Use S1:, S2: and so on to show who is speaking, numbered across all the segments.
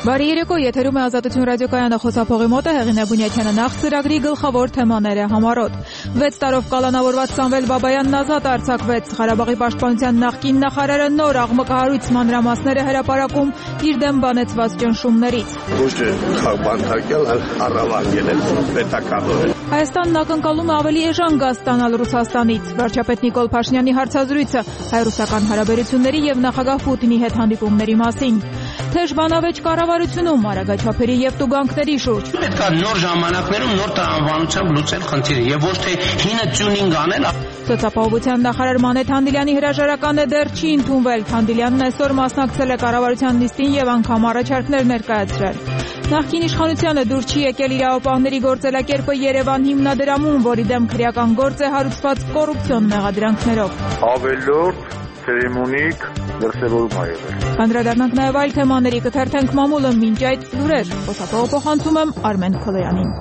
S1: Բարի երեկո, եթերում է Ազատություն ռադիոկայանը, խոսափողի մոտ է Հեղինե Բունյաթյանը։ Նախ ծրագրի գլխավոր թեմաները համառոտ։ 6 տարով կալանավորված Սամվել Բաբայանն ազատ արձակվեց։ Ղարաբաղի պաշտպանության նախկին նախարարը նոր աղմկահարույց մանրամասներ է հրապարակում իր դեմ բանեցված ճնշումներից։
S2: Ոչ թե քաղաքացիական, այլ առավանգել են պետականորեն։
S1: Հայաստանն ակնկալում է ավելի էժան գազ ստանալ Ռուսաստանից։ Վարչապետ Նիկոլ Փաշինյանի հարցազրույցը հայ-ռուսական հարաբերությունների եւ նախագահ Պուտինի հետ հանդիպումների մասին։ Թեժ բանավեճ կառավարությունում արագաչափերի եւ տուգանքների շուրջ։
S3: Պետք է նոր ժամանակներում նոր տրամաբանությամբ լուծել խնդիրը եւ ոչ թե հինը տյունինգ անել։
S1: Սոցիալապահովության նախարար Մանե Թանդիլյանի հրաժարականը դեռ չի ընդունվել։ Թանդիլյանն այսօր մասնակցել է կառավարության նիստին եւ անգամ առաջարկներ ներկայացրել։ Նախկին իշխանությանը դուր չի եկել իրավապահների գործելակերպը Երևան հիմնադրամում, որի դեմ քրեական գործ է հարուցված կոռուպցիոն մեղադրանքներով։
S4: Ավելորդ Սերեմոնիկ դրսևորում ա եղել։
S1: Անդրադառնանք նաև այլ թեմաների, կթերթենք մամուլը, մինչ այդ լուրեր։ Խոսափողը փոխանցում եմ Արմեն Քոլոյանին։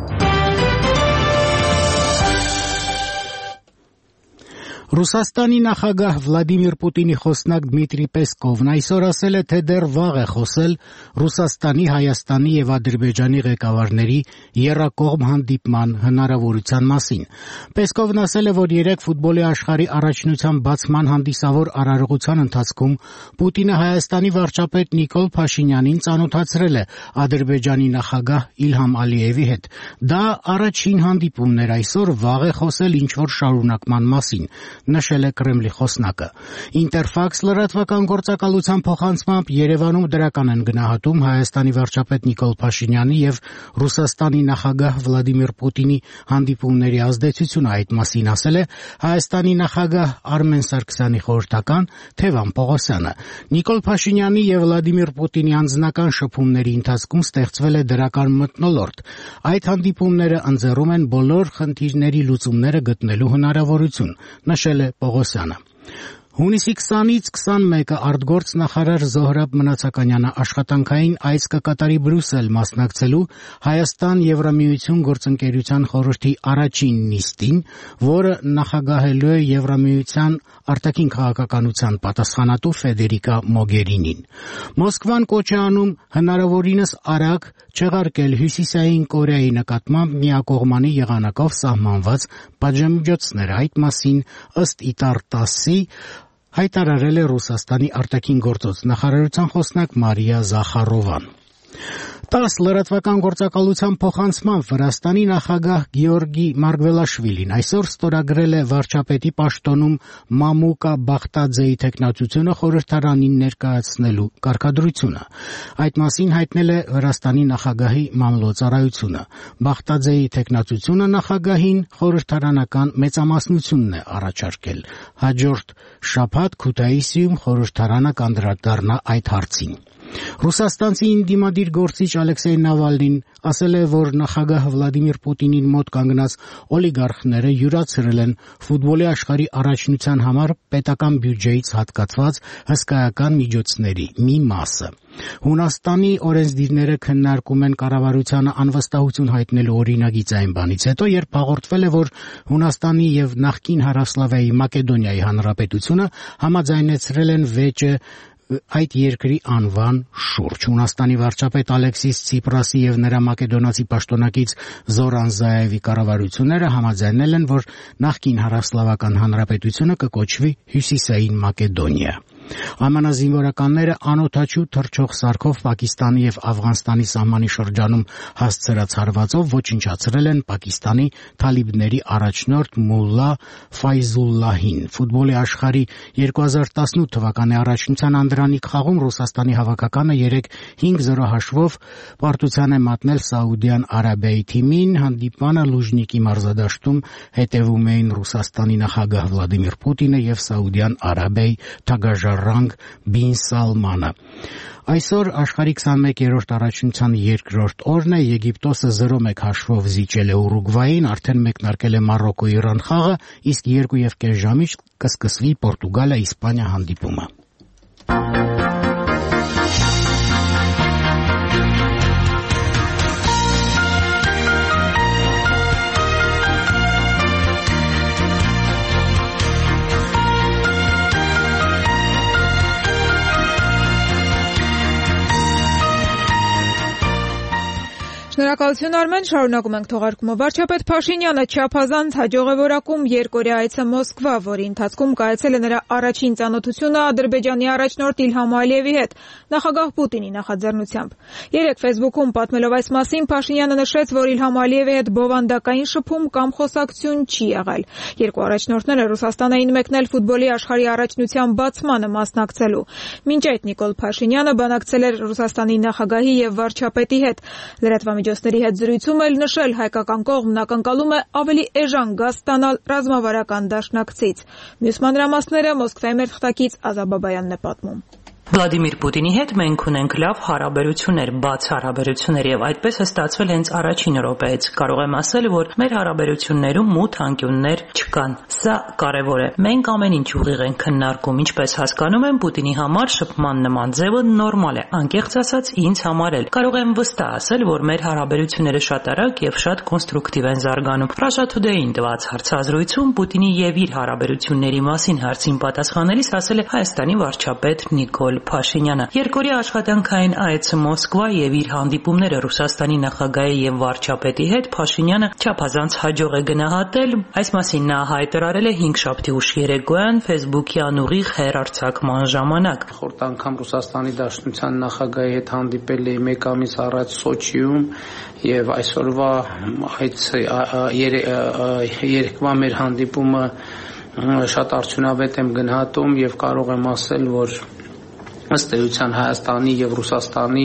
S5: Ռուսաստանի նախագահ Վլադիմիր Պուտինի խոսնակ Դմիտրի Պեսկովն այսօր ասել է, թե դեռ վաղ է խոսել Ռուսաստանի, Հայաստանի եւ Ադրբեջանի ղեկավարների եռակողմ հանդիպման հնարավորության մասին։ Պեսկովն ասել է, որ երեկ ֆուտբոլի աշխարհի առաջնության բացման հանդիսավոր արարողության ընթացքում Պուտինը Հայաստանի վարչապետ Նիկոլ Փաշինյանին ծանոթացրել է Ադրբեջանի նախագահ Իլհամ Ալիևի հետ։ Դա առաջին հանդիպումն էր, այսօր վաղ է խոսել ինչ-որ շարունակման մասին, նշել է Կրեմլի խոսնակը։ Ինտերֆաքս լրատվական գործակալության փոխանցմամբ Երևանում դրական են գնահատում Հայաստանի վարչապետ Նիկոլ Փաշինյանի եւ Ռուսաստանի նախագահ Վլադիմիր Պուտինի հանդիպումների ազդեցությունը, այդ մասին ասել է Հայաստանի նախագահ Արմեն Սարգսյանի խորհրդական Թևան Պողոսյանը։ Նիկոլ Փաշինյանի եւ Վլադիմիր Պուտինի անձնական շփումների ընթացքում ստեղծվել է դրական մթնոլորտ։ Այդ հանդիպումները ընձեռում են բոլոր խնդիրների լուծումները գտնելու հնարավորություն, նշել է Պողոսյանը։ Հունիսի 20-ից 21-ը արտգործ նախարար Զոհրաբ Մնացականյանը աշխատանքային այց կկատարի Բրյուսել մասնակցելու Հայաստան-Եվրամիություն գործընկերության խորհրդի առաջին նիստին, որը նախագահելու է Եվրամիության արտաքին քաղաքականության պատասխանատու Ֆեդերիկա Մոգերինին։ Մոսկվան կոչ է անում հնարավորինս արագ չեղարկել Հյուսիսային Կորեայի նկատմամբ միակողմանի եղանակով սահմանված պատժամիջոցներ։ Այդ մասին ըստ Իտար ՏԱՍՍ-ի հայտարարել է Ռուսաստանի արտաքին գործոց նախարարության խոսնակ Մարիա Զախարովան։ ՏԱՍՍ լրատվական գործակալության փոխանցմամբ Վրաստանի նախագահ Գեորգի Մարգվելաշվիլին այսօր ստորագրել է վարչապետի պաշտոնում Մամուկա Բախտաձեի թեկնածությունը խորհրդարանին ներկայացնելու կարգադրությունը։ Այդ մասին հայտնել է Վրաստանի նախագահի մամլոյցարայությունը։ Բախտաձեի թեկնածությունը նախագահին խորհրդարանական մեծամասնությունն է առաջարկել։ Հաջորդ շաբաթ Քութայիսիում խորհրդարանը կանդրադառնա այդ հարցին։ Ռուսաստանցի ինդիմադիր գործիչ Ալեքսեյ Նավալնին ասել է, որ նախագահ Վլադիմիր Պուտինին մոտ կանգնած օլիգարխները յուրացրել են ֆուտբոլի աշխարհի առաջնության համար պետական բյուջեից հատկացված հսկայական միջոցների մի մասը։ Հունաստանի օրենսդիրները քննարկում են կառավարությանը անվստահություն հայտնելու օրինագիծ այն բանից հետո, երբ հաղորդվել է, որ Հունաստանի եւ նախկին Հարավսլավիայի Մակեդոնիայի հանրապետությունը համաձայնեցրել են վեճը այդ երկրի անվան շուրջ։ Հունաստանի վարչապետ Ալեքսիս Ցիպրասի եւ նրա մակեդոնացի պաշտոնակից Զորան Զայևի կառավարությունները համաձայնել են, որ նախկին Հարավսլավական հանրապետությունը կկոչվի Հյուսիսային Մակեդոնիա։ ԱՄՆ զինվորականները անօդաչու թռչող սարքով Պակիստանի եւ Աֆղանստանի սահմանի շրջանում հասցրած հարվածով ոչնչացրել են Պակիստանի թալիբների առաջնորդ Մուլլա Ֆայզուլլահին։ Ֆուտբոլի աշխարհի 2018 թվականի առաջնության անդրանիկ խաղում Ռուսաստանի հավաքականը 3-5-0 հաշվով պարտության է մատնել Սաուդյան Արաբիայի թիմին։ Հանդիպանը Լուժնիկի մարզադաշտում հետևում էին Ռուսաստանի նախագահ Վլադիմիր Պուտինը եւ Սաուդյան Արաբիայի թագաժառանգ Բին Սալմանը։ Այսօր աշխարհի 21-րդ առաջնության երկրորդ օրն է։ Եգիպտոսը 0-1 հաշվով զիջել է Ուրուգվային, արդեն մեկնարկել է Մարոկո-Իրան խաղը, իսկ 2.5 ժամից կսկսվի Պորտուգալիա-Իսպանիա հանդիպումը։
S1: Շնորհակալություն Արմեն, շարունակում ենք թողարկումը։ Վարչապետ Փաշինյանը չափազանց հաջող է որակում երկօրյա այցը Մոսկվա, որի ընթացքում կայացել է նրա առաջին ծանոթությունը Ադրբեջանի առաջնորդ Իլհամ Ալիևի հետ, նախագահ Պուտինի նախաձեռնությամբ։ Երեկ Facebook-ում պատմելով այս մասին, Փաշինյանը նշեց, որ Իլհամ Ալիևի հետ բովանդակային շփում կամ խոսակցություն չի եղել։ Երկու առաջնորդները Ռուսաստան էին մեկնել ֆուտբոլի աշխարհի առաջնության բացմանը մասնակցելու։ Մինչ այդ Նիկոլ Փաշինյանը բանակցել էր Ռուսաստանի նախագահի եւ վարչապետի հետ։ Լրատվամիջոցների հետ զրույցում էլ նշել, հայկական կողմն ակնկալում է ավելի էժան գազ ստանալ ռազմավարական դաշնակցից։ Մյուս մանրամասները Մոսկվայի մեր թղթակից Ազա Բաբայանն է պատմում։
S6: Վլադիմիր Պուտինի հետ մենք ունենք լավ հարաբերություններ, բաց հարաբերություններ եւ այդպես է ստացվել հենց առաջին րոպեից։ Կարող եմ ասել, որ մեր հարաբերություններում մութ անկյուններ չկան։ Սա կարեւոր է։ Մենք ամեն ինչ ուղիղ ենք քննարկում, ինչպես հասկանում եմ, Պուտինի համար շփման նման ձևը նորմալ է, անկեղծ ասած ինձ համար էլ։ Կարող եմ վստահ ասել, որ մեր հարաբերությունները շատ արագ եւ շատ կոնստրուկտիվ են զարգանում։ Russia Today-ին տված հարցազրույցում Պուտինի եւ իր հարաբերությունների մասին հարցին պատասխանելիս ասել է Հայաստանի վարչապետ Նիկոլ Փաշինյանը։ Երկօրյա աշխատանքային այցը Մոսկվա եւ իր հանդիպումները Ռուսաստանի նախագահի եւ վարչապետի հետ Փաշինյանը չափազանց հաջող է գնահատել։ Այս մասին նա հայտարարել է 5 շաբթի ուշ երեկոյան Facebook-ի անուղիղ հեռարձակման ժամանակ։
S3: Նախորդ անգամ Ռուսաստանի Դաշնության նախագահի հետ հանդիպել էի 1 ամիս առաջ Սոչիում եւ այսօրվա այդ երեկվա մեր հանդիպումը շատ արդյունավետ եմ գնահատում եւ կարող եմ ասել, որ ըստ էության Հայաստանի եւ Ռուսաստանի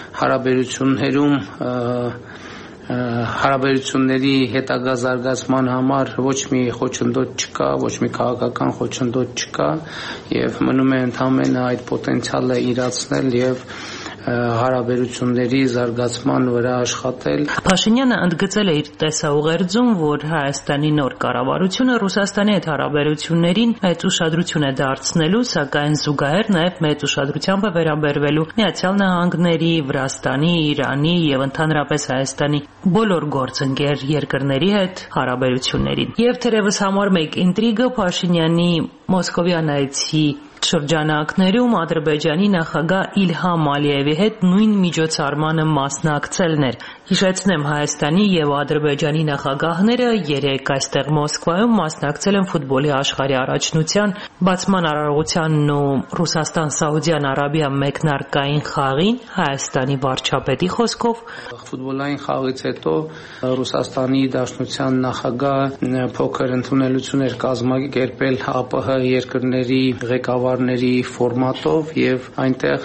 S3: հարաբերությունների հետագա զարգացման համար ոչ մի խոչընդոտ չկա, ոչ մի քաղաքական խոչընդոտ չկա եւ մնում է ընդհանրապես այդ պոտենցիալը իրացնել եւ հարաբերությունների զարգացման վրա աշխատել։
S6: Փաշինյանը ընդգծել է իր տեսաուղերձում, որ Հայաստանի նոր կառավարությունը Ռուսաստանի հետ հարաբերություններին մեծ ուշադրություն է դարձնելու, սակայն զուգահեռ նաև մեծ ուշադրությամբ է վերաբերվելու Միացյալ Նահանգների, Վրաստանի, Իրանի եւ ընդհանրապես Հայաստանի բոլոր գործընկեր երկրների հետ հարաբերություններին։ Եվ թերևս համար մեկ ինտրիգը Փաշինյանի մոսկովյան այցի շրջանակներում Ադրբեջանի նախագահ Իլհամ Ալիևի հետ նույն միջոցառմանը մասնակցելն էր։ Հիշեցնեմ, Հայաստանի եւ Ադրբեջանի նախագահները երեկ այստեղ Մոսկվայում մասնակցել են ֆուտբոլի աշխարհի առաջնության բացման արարողությանն ու Ռուսաստան-Սաուդյան Արաբիա մեկնարկային խաղին Հայաստանի վարչապետի խոսքով
S3: ֆուտբոլային խաղից հետո Ռուսաստանի Դաշնության նախագահ փոքր ընդունելություն էր կազմակերպել ԱՊՀ երկրների ղեկավարների ֆորմատով եւ այնտեղ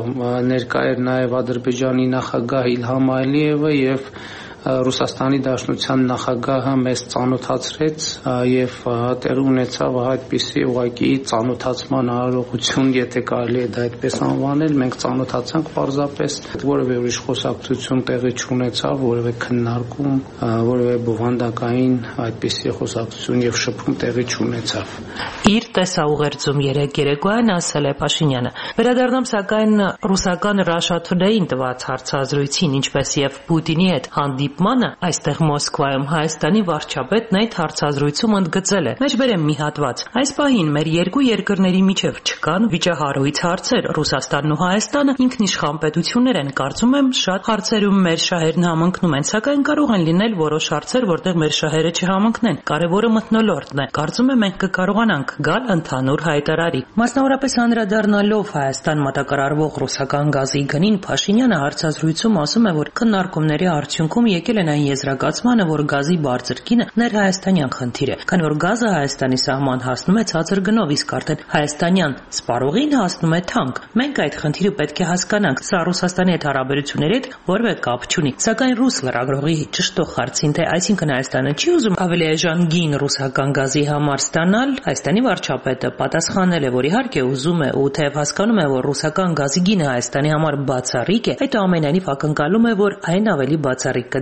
S3: ներկա էր նաեւ Ադրբեջանի նախագահ Իլհամ Ալիևը եւ Ռուսաստանի Դաշնության նախագահը մեզ ծանոթացրեց եւ տեղի ունեցավ այդպիսի ուղղակի ծանոթացման արարողություն, եթե կարելի է դա այդպես անվանել, մենք ծանոթացանք պարզապես, որևէ ուրիշ խոսակցություն տեղի չունեցավ, որևէ քննարկում, որևէ բովանդակային այդպիսի խոսակցություն եւ շփում տեղի չունեցավ։
S6: Իր տեսաուղերձում երեկ երեկոյան ասել է Փաշինյանը։ Վերադառնամ սակայն ռուսական Russia Today-ին տված հարցազրույցին, ինչպես եւ Պուտինի հետ հանդիպմանը այստեղ Մոսկվայում Հայաստանի վարչապետն այդ հարցազրույցում ընդգծել է. «Մեջբերեմ մի հատված. Այս պահին մեր երկու երկրների միջև չկան վիճահարույց հարցեր։ Ռուսաստանն ու Հայաստանը ինքնիշխան պետություններ են, կարծում եմ, շատ հարցերում մեր շահերն համընկնում են, սակայն կարող են լինել որոշ հարցեր, որտեղ մեր շահերը չհամընկնեն։ Կարևորը մթնոլորտն է։ Կարծում եմ մենք կկարողանանք գալ ընդհանուր հայտարարի»։ Մասնավորապես անդրադառնալով Հայաստան մատակարարվող ռուսական գազի գնին, Փաշինյանը հարցազրույցում ասում է, որ քննարկումների արդյունքում եկել են այն եզրակացմանը, որ գազի բարձր գինը ներհայաստանյան խնդիր է, քանի որ գազը Հայաստանի սահման հասնում է ցածր գնով, իսկ արդեն հայաստանյան սպառողին հասնում է թանկ։ Մենք այդ խնդիրը պետք է հասկանանք։ Սա Ռուսաստանի հետ հարաբերությունների հետ որևէ կապ չունի։ Սակայն ռուս լրագրողի ճշտող հարցին, թե այսինքն Հայաստանը չի ուզում ավելի էժան գին ռուսական գազի համար ստանալ, Հայաստանի վարչապետը պատասխանել է, որ իհարկե ուզում է ու թեև հասկանում է, որ ռուսական գազի գինը Հայաստանի համար բացառիկ է, այդուամենայնիվ ակնկալում է, որ այն ավելի բացառիկ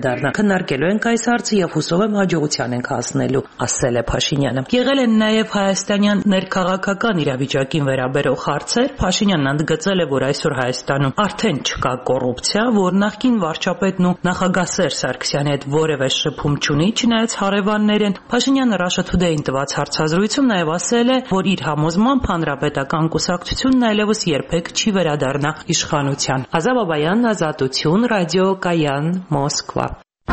S6: վերադառնա։ Քննարկելու ենք այս հարցը եւ հուսով եմ հաջողության ենք հասնելու, ասել է Փաշինյանը։ Եղել են նաեւ հայաստանյան ներքաղաքական իրավիճակին վերաբերող հարցեր։ Փաշինյանն ընդգծել է, որ այսօր Հայաստանում արդեն չկա կոռուպցիա, որ նախկին վարչապետն ու նախագահ Սերժ Սարգսյանի հետ որևէ շփում չունի, չնայած հարևաններ են։ Փաշինյանը Russia Today-ին տված հարցազրույցում նաեւ ասել է, որ իր համոզմամբ հանրապետական կուսակցությունն այլևս երբեք չի վերադառնա իշխանության։ Ազատ Բաբայան, Ազատություն, Ռադիո Կայան, Մոսկվա։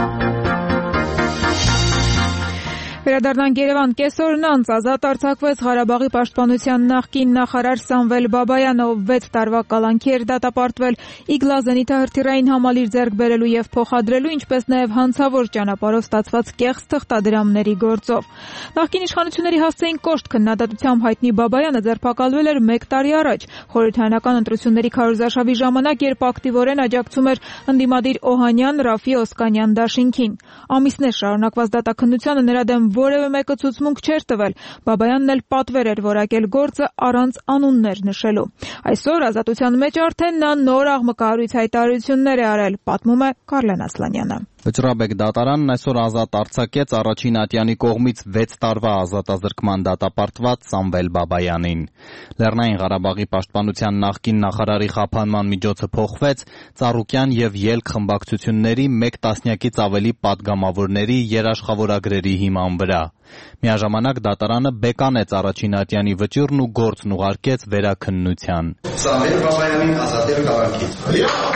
S1: Վերադառնանք Երևան։ Կեսօրն անց ազատ արձակվեց Ղարաբաղի պաշտպանության նախկին նախարար Սամվել Բաբայանը, ով 6 տարվա կալանքի էր դատապարտվել Իգլա զենիթահրթիռային համալիր ձեռք բերելու եւ փոխադրելու, ինչպես նաեւ հանցավոր ճանապարհով ստացված կեղծ թղթադրամների գործով։ Նախկին իշխանությունների հասցեին կոշտ քննադատությամբ հայտնի Բաբայանը ձերբակալվել էր 1 տարի առաջ խորհրդարանական ընտրությունների քարոզարշավի ժամանակ, երբ ակտիվորեն աջակցում էր ընդդիմադիր Օհանյան, Ռաֆի Օսկանյան դաշինքին։ Ամիսներ շարունակված դատաքննությանը նրա դեմ որևէ մեկը ցուցմունք չէր տվել։ Բաբայանն էլ պատվեր էր որակել գործը առանց անուններ նշելու։ Այսօր ազատության մեջ արդեն նա նոր աղմկահարույց հայտարարություններ է արել, պատմում է Կարլեն Ասլանյանը։
S7: Վճռաբեկ դատարանն այսօր ազատ արձակեց առաջին ատյանի կողմից 6 տարվա ազատազրկման դատապարտված Սամվել Բաբայանին։ Լեռնային Ղարաբաղի պաշտպանության նախկին նախարարի խափանման միջոցը փոխվեց Ծառուկյան եւ Ելք խմբակցությունների 1 տասնյակից ավելի պատգամավորների երաշխավորագրերի հիման վրա։ Միաժամանակ դատարանը բեկանեց առաջին ատյանի վճիռն ու գործն ուղարկեց վերաքննության։
S2: Սամվել Բաբայանին ազատել կալանքից։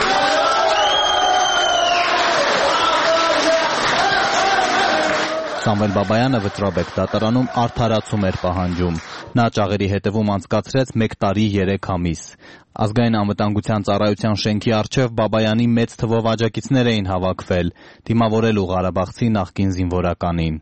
S7: Սամվել Բաբայանը վճռաբեկ դատարանում արդարացում էր պահանջում։ Նա ճաղերի հետևում անցկացրեց 1 տարի 3 ամիս։ Ազգային անվտանգության ծառայության շենքի առջև Բաբայանի մեծ թվով աջակիցներ էին հավաքվել, դիմավորելու ղարաբաղցի նախկին զինվորականին։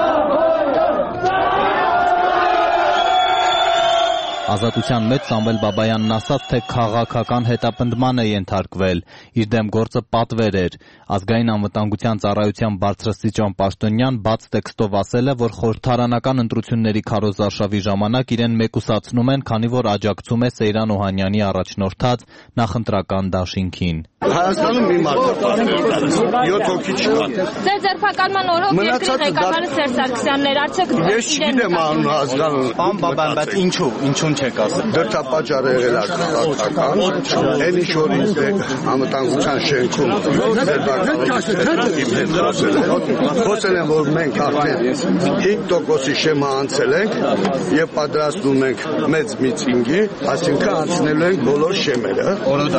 S7: Ազատության մեջ Սամվել Բաբայանն ասաց, թե քաղաքական հետապնդման է ենթարկվել, իր դեմ գործը պատվեր էր։ Ազգային անվտանգության ծառայության բարձրաստիճան պաշտոնյան բաց տեքստով ասել է, որ խորհրդարանական ընտրությունների քարոզարշավի ժամանակ իրեն մեկուսացնում են, քանի որ աջակցում է Սեյրան Օհանյանի առաջնորդած նախընտրական դաշինքին։
S2: Հայաստանում մի մարդ 7 հոգի չկա։
S8: Ձեր ձերբակալման օրոք երկրի ղեկավարը Սերժ Սարգսյանն էր, արդյոք
S2: Ես չգիտեմ անունը հասկանում։
S9: Պարոն Բաբայան, բայց ինչու՞ն չեք ասում։
S2: Դրդապատճառը եղել է քաղաքական, այն ինչ որ անվտանգության շենքում խոսել են, որ մենք արդեն 5%-ի շեմը անցել ենք եւ պատրաստում ենք մեծ միտինգի, այսինքն անցնելու ենք բոլոր շեմերը։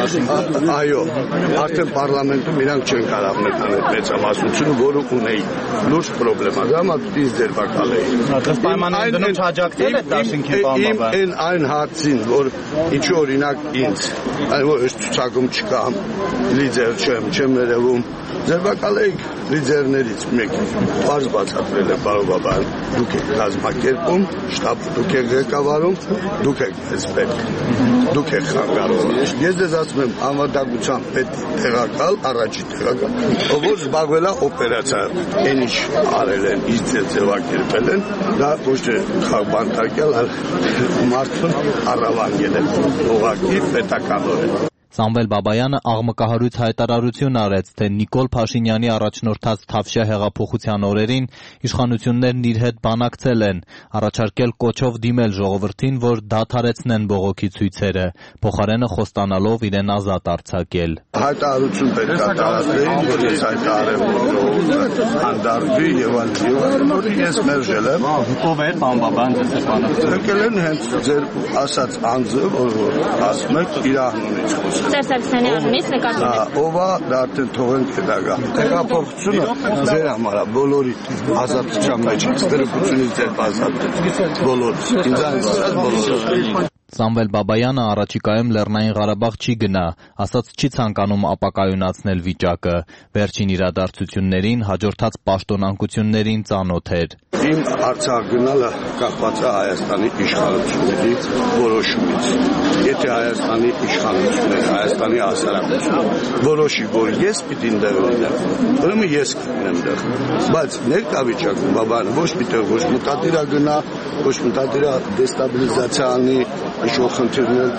S2: Այո, արդեն պարլամենտում իրանք չեն կարող մեկանել մեծամասնությունը, որը ունեի լուրջ պրոբլեմա, դա մատուտից ձերբակալեի։
S9: Պայմաններում չաջակցել եք դաշինքին, պարոն Բաբայան։
S2: Այն հարցին, որ ինչու օրինակ ինձ, այն որ այս ցուցակում չկամ, լիդեր չեմ ներևում, ձերբակալեիք լիդերներից մեկը, բարձ բացատրել է պարոն Բաբայան, դուք եք կազմակերպում, շտաբը դուք եք ղեկավարում, դուք եք պետք, դուք եք խանգարում։ Ես ձեզ ասում եմ, անվտանգության պետ տեղակալ, առաջի տեղակալ, որ զբաղվել է օպերացիա, այն ինչ արել են, ինչ ձևակերպել են, դա ոչ թե խաղբանտակյալ, այլ մարդուն առավանգել են, ուղղակի պետականորեն։
S7: Սամվել Բաբայանը աղմկահարույց հայտարարություն արեց, թե Նիկոլ Փաշինյանի առաջնորդած Թավշյա հեղափոխության օրերին իշխանություններն իր հետ բանակցել են, առաջարկել կոչով դիմել ժողովրդին, որ դադարեցնեն բողոքի ցույցերը, փոխարենը խոստանալով իրեն ազատ արձակել։
S2: Հայտարարություն պետք է տարածեին, որ ես հայտարարեմ, որ հանդարտվի եւ այլն, որ ես մերժել եմ։
S9: Ով է, պարոն Բաբայան, ձեզ բանակցել։
S2: Եկել են հենց ձեր ասած անձը, որ ասում եք իր անունից խոսել։
S8: Սերժ Սարգսյանի անունից նկատում։
S2: Ով է, դա արդեն թողենք հետագա։ Հեղափոխությունը ձեր համար է, բոլորի ազատության մեջ, ստրկությունից ձեր ազատել։ Բոլորս, ինձանից բոլորս։
S7: Սամվել Բաբայանը առաջիկայում Լեռնային Ղարաբաղ չի գնա, ասաց չի ցանկանում ապակայունացնել վիճակը, վերջին իրադարձություններին հաջորդած պաշտոնանկություններին ծանոթ էր։
S2: Իմ Արցախ գնալը կախված է Հայաստանի իշխանությունների որոշումից։ Եթե Հայաստանի իշխանությունները, Հայաստանի հասարակությունը որոշի, որ ես պիտի դեր ունեմ, ուրեմն ես կգնեմ դեր։ Բայց ներկա վիճակում Բաբայանը ոչ պիտի ոչ մտադիր գնա, ոչ մտադիր դեստաբիլիզացիա անի, ինչ-որ խնդիրներ դնի,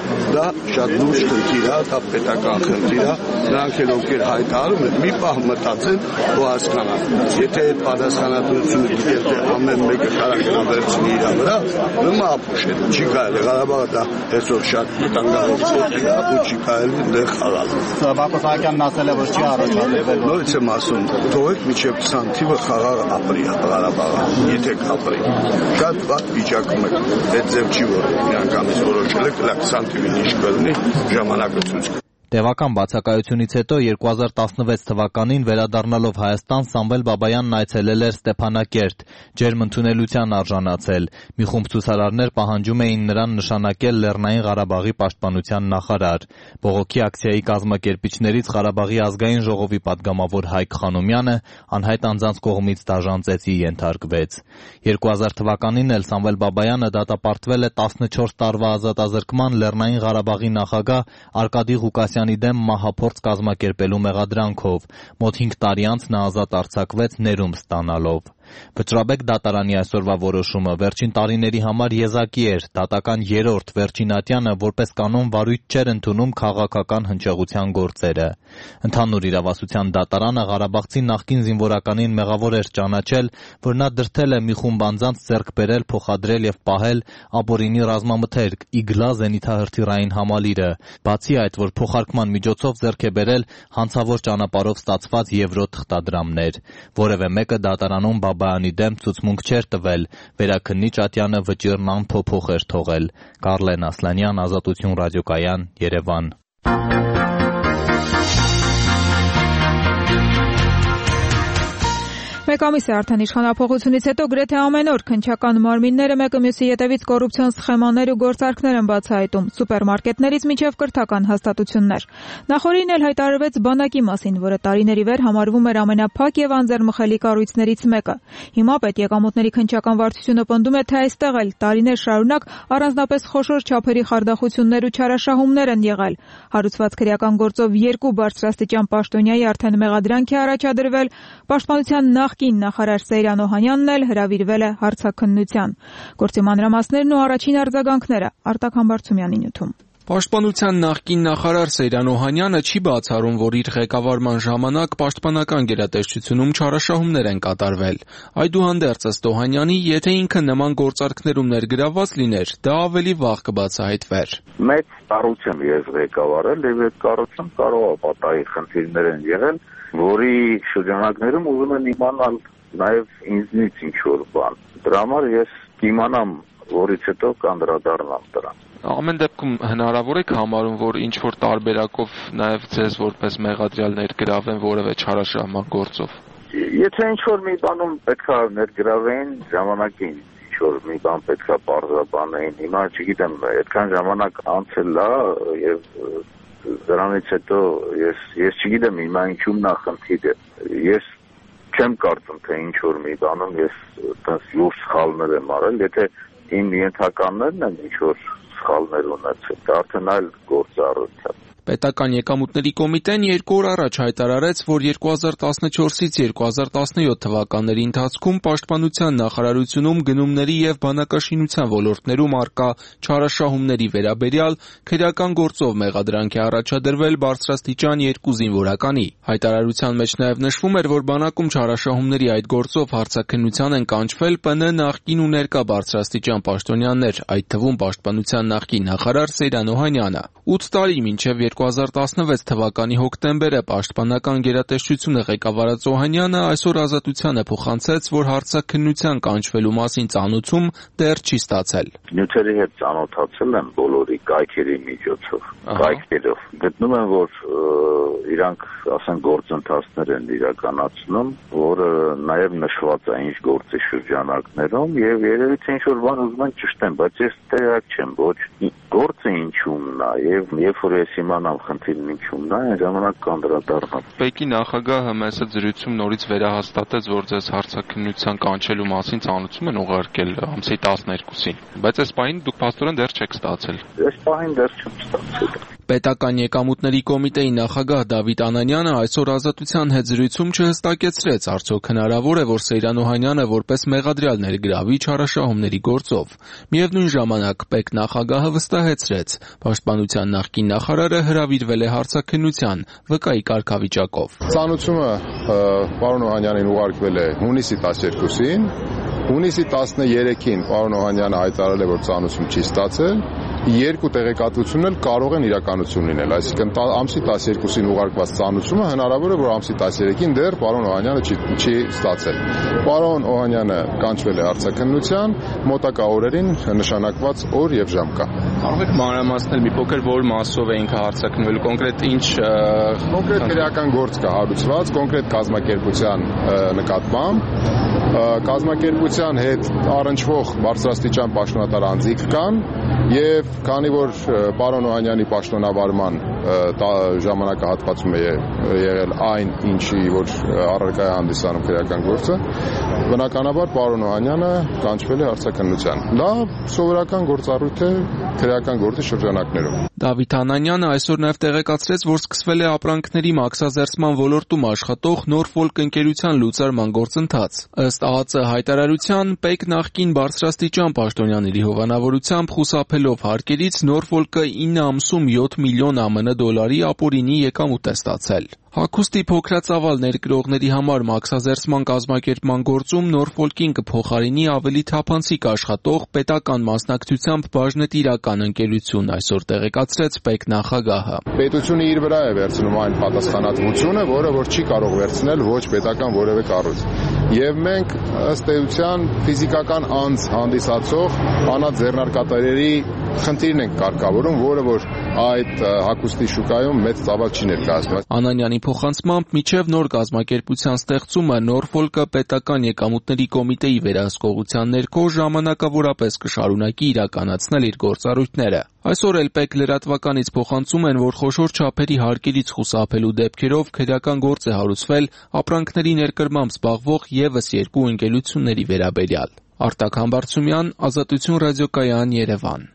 S2: դա շատ լուրջ խնդիր է, դա պետական խնդիր է, նրանք էլ ովքեր հայտարարում են, մի պահ մտածեն ու հասկանան։ Եթե այդ պատասխանատվությունը գիտեն, թե ամեն մեկը կարա վերցնի իր վրա, նույնը ապուշել, չի կարելի, Ղարաբաղը դա այսօր շատ վտանգավոր գործ է, ու չի կարելի դեղ խաղալ։
S9: Բակո Սահակյանն ասել է, որ չի առաջադրվել։
S2: Նույնից եմ ասում, թողեք մինչև 20 թիվը խաղաղ ապրի Ղարաբաղը, եթե կապրի։ Շատ վատ վիճակում եք, այդ ձև չի որ միանգամից որոշել եք, 20 թիվին ինչ կլինի, ժամանակը ցույց կտա։
S7: Տևական բացակայությունից հետո 2016 թվականին վերադառնալով Հայաստան Սամվել Բաբայանն այցելել էր Ստեփանակերտ, ջերմընդունելության արժանացել։ Մի խումբ ցուցարարներ պահանջում էին նրան նշանակել Լեռնային Ղարաբաղի պաշտպանության նախարար։ Բողոքի ակցիայի կազմակերպիչներից Ղարաբաղի ազգային ժողովի պատգամավոր Հայկ Խանոմյանը անհայտ անձանց կողմից դաժան ծեծի ենթարկվեց։ 2000 թվականին էլ Սամվել Բաբայանը դատապարտվել է 14 տարվա ազատազրկման Լեռնային Ղարաբաղի նախագահ Արկադի Ղուկասյանի դեմ մահափորձ կազմակերպելու մեղադրանքով։ Մոտ 5 տարի անց նա ազատ արձակվեց ներում ստանալով։ Վճռաբեկ դատարանի այսօրվա որոշումը վերջին տարիների համար եզակի էր։ Դատական երրորդ վերջին ատյանը որպես կանոն վարույթ չէր ընդունում քաղաքական հնչեղության գործերը։ Ընդհանուր իրավասության դատարանը Ղարաբաղցի նախկին զինվորականին մեղավոր էր ճանաչել, որ նա դրդել է մի խումբ անձանց ձեռք բերել, փոխադրել եւ պահել ապօրինի ռազմամթերք Իգլա զենիթահրթիռային համալիրը։ Բացի այդ, որ փոխարկման միջոցով ձեռք է բերել հանցավոր ճանապարհով ստացված եվրո թղթադրամներ։ Որևէ մեկը դատարանում Բաբայանի դեմ ցուցմունք չէր տվել, վերաքննիչ ատյանը վճիռն անփոփոխ էր թողել։ Կարլեն Ասլանյան, Ազատություն ռադիոկայան, Երևան։
S1: Մեկ ամիս է արդեն իշխանափոխությունից հետո գրեթե ամեն օր քննչական մարմինները մեկը մյուսի ետևից կոռուպցիոն սխեմաներ ու գործարքներ են բացահայտում, սուպերմարկետներից մինչև կրթական հաստատություններ։ Նախորդին էլ հայտարարվեց բանակի մասին, որը տարիների վեր համարվում էր ամենափակ եւ անձեռմխելի կառույցներից մեկը։ Հիմա պետեկամուտների քննչական վարչությունը պնդում է, թե այստեղ էլ տարիներ շարունակ առանձնապես խոշոր չափերի խարդախություններ ու չարաշահումներ են եղել։ Հարուցված քրեական գործով 2 բարձրաստիճան պաշտոնյայի արդեն մեղադրանք է առաջադրվել, պաշտպանության նախկին նախարար Սեյրան Օհանյանն էլ հրավիրվել է հարցաքննության։ Գործի մանրամասներն ու առաջին արձագանքները Արտակ Համբարձումյանի նյութում։
S10: Պաշտպանության նախկին նախարար Սեյրան Օհանյանը չի բացառում, որ իր ղեկավարման ժամանակ պաշտպանական գերատեսչությունում չարաշահումներ են կատարվել։ Այդուհանդերձ ըստ Օհանյանի, եթե ինքը նման գործարքներում ներգրավված լիներ, դա ավելի վաղ կբացահայտվեր։
S4: Մեծ կառույցում ես ղեկավարել եւ այդ կառույցում կարող է պատահի խնդիրներ են եղել, որի շրջանակներում ուզում են իմանալ նաեւ ինձնից ինչ որ բան։ Դրա համար ես կիմանամ, որից հետո կանդրադառնամ դրան։
S10: Ամեն դեպքում հնարավոր է համարում, որ ինչ որ տարբերակով նաև ձեզ որպես մեղադրյալ ներգրավեն որևէ չարաշահման գործով։
S4: Եթե ինչ որ մի բանում պետքա ներգրավեն ժամանակին, ինչ որ մի բան պետքա բարձրաբանեին, հիմա չգիտեմ, այդքան ժամանակ անցել է եւ դրանից հետո ես չգիտեմ հիմա ինչու՞մն է խնդիրը։ Ես չեմ կարծում, թե ինչ որ մի բանում ես այդպես լուրջ սխալներ եմ արել, եթե իմ ենթականներն են ինչ որ սխալներ ունեցել, դա արդեն այլ գործառույթ է։
S10: Պետական եկամուտների կոմիտեն 2 օր առաջ հայտարարեց, որ 2014-ից 2017 թվականների ընթացքում պաշտպանության նախարարությունում գնումների եւ բանակաշինության ոլորտներում առկա չարաշահումների վերաբերյալ քրեական գործով մեղադրանք է առաջադրվել բարձրաստիճան 2 զինվորականի։ Հայտարարության մեջ նաեւ նշվում էր, որ բանակում չարաշահումների այդ գործով հարցաքննության են կանչվել ՊՆ նախկին ու ներկա բարձրաստիճան պաշտոնյաներ, այդ թվում պաշտպանության նախկին նախարար Սեյրան Օհանյանը։ 8 տարի մինչև 2016 թվականի հոկտեմբերը պաշտպանական գերատեսչությունը ղեկավարած Օհանյանը այսօր Ազատությանը փոխանցեց, որ հարցաքննության կանչվելու մասին ծանոթում դեռ չի ստացել։
S4: Նյութերի հետ ծանոթացել եմ բոլորի կայքերի միջոցով, կայքերով։ Գտնում եմ, որ իրանք, ասեն, գործընթացներ են իրականացնում, որը նաև նշված է ինչ գործի շրջանակներում եւ երևի թե ինչ որ բան ուզում են ճշտեն, բայց ես տեղյակ չեմ, ոչ գործը ինչումն է եւ երբ որ ես իմանամ խնդիրն ինչումն է, այն ժամանակ կանդրադառնամ։
S10: Պեկի նախագահը մեզ այդ զրույցում նորից վերահաստատեց, որ ձեզ հարցաքննության կանչելու մասին ծանոթում են ուղարկել ամսի 12-ին, բայց այս պահին դուք փաստորեն դեռ չեք ստացել։
S4: Այս պահին դեռ չեմ ստացել։
S10: Պետական եկամուտների կոմիտեի նախագահ Դավիթ Անանյանը այսօր Ազատության հետ զրույցում չհստակեցրեց, արդյոք հնարավոր է, որ Սեյրան Օհանյանը որպես մեղադրյալ ներգրավի չարաշահումների գործով։ Միևնույն ժամանակ պետնախագահը վստահեցրեց, Պաշտպանության նախկին նախարարը հրավիրվել է հարցաքննության վկայի կարգավիճակով։
S11: Ծանուցումը պարոն Օհանյանին ուղարկվել է հունիսի 12-ին, հունիսի 13-ին պարոն Օհանյանը հայտարարել է, որ ծանուցում չի ստացել, երկու տեղեկատվություն էլ կարող են իրականություն լինել, այսինքն ամսի 12-ին ուղարկված ծանուցումը հնարավոր է, որ ամսի 13-ին դեռ պարոն Օհանյանը չի ստացել։ Պարոն Օհանյանը կանչվել է հարցաքննության, մոտակա օրերին նշանակված օր եւ ժամ կա։
S12: Կարող եք մանրամասնել մի փոքր որ մասով է ինքը հարցաքննվել, կոնկրետ ինչ
S11: կոնկրետ քրեական գործ կա հարուցված, կոնկրետ կազմակերպության նկատմամբ, կազմակերպության հետ առնչվող բարձրաստիճան պաշտոնատար անձիկ կան եւ քանի որ պարոն Օհանյանի պաշտոնավարման ժամանակահատվածում է եղել այն, ինչի որ առարկա է հանդիսանում քրեական գործը, բնականաբար պարոն Օհանյանը կանչվել է հարցաքննության։ Դա սովորական գործառույթ է քրեական գործի շրջանակներում։
S10: Դավիթ Անանյանը այսօր նաև տեղեկացրեց, որ սկսվել է ապրանքների մաքսազերծման ոլորտում աշխատող Norfolk ընկերության լուծարման գործընթաց։ Ըստ ԱԱԾ հայտարարության, ՊԵԿ նախկին բարձրաստիճան պաշտոնյաների հովանավորությամբ խուսափելով հարկերից Norfolk-ը 9 ամսում 7 միլիոն ԱՄՆ դոլարի ապօրինի եկամուտ է ստացել։ Հագուստի փոքրածավալ ներկրողների համար մաքսազերծման կազմակերպման գործում Norfolk-ին կփոխարինի ավելի թափանցիկ աշխատող պետական մասնակցությամբ բաժնետիրական ընկերություն, այսօր տեղեկացրեց ՊԵԿ նախագահը։
S11: Պետությունը իր վրա է վերցնում այն պատասխանատվությունը, որը որ չի կարող վերցնել ոչ պետական որևէ կառույց։ Եվ մենք ըստ էության ֆիզիկական անձ հանդիսացող անհատ ձեռնարկատերերի խնդիրն ենք կարգավորում, որը որ այդ հագուստի շուկայում մեծ ծավալ չի ներկայացնում։
S10: Անանյանի փոխանցմամբ մինչև նոր կազմակերպության ստեղծումը Norfolk-ը պետական եկամուտների կոմիտեի վերահսկողության ներքո ժամանակավորապես կշարունակի իրականացնել իր գործառույթները։ Այսօր էլ ՊԵԿ լրատվականից փոխանցում են, որ խոշոր չափերի հարկերից խուսափելու դեպքերով քրեական գործ է հարուցվել ապրանքների ներկրմամբ զբաղվող ևս երկու ընկերությունների վերաբերյալ։ Արտակ Համբարձումյան, Ազատություն ռադիոկայան, Երևան։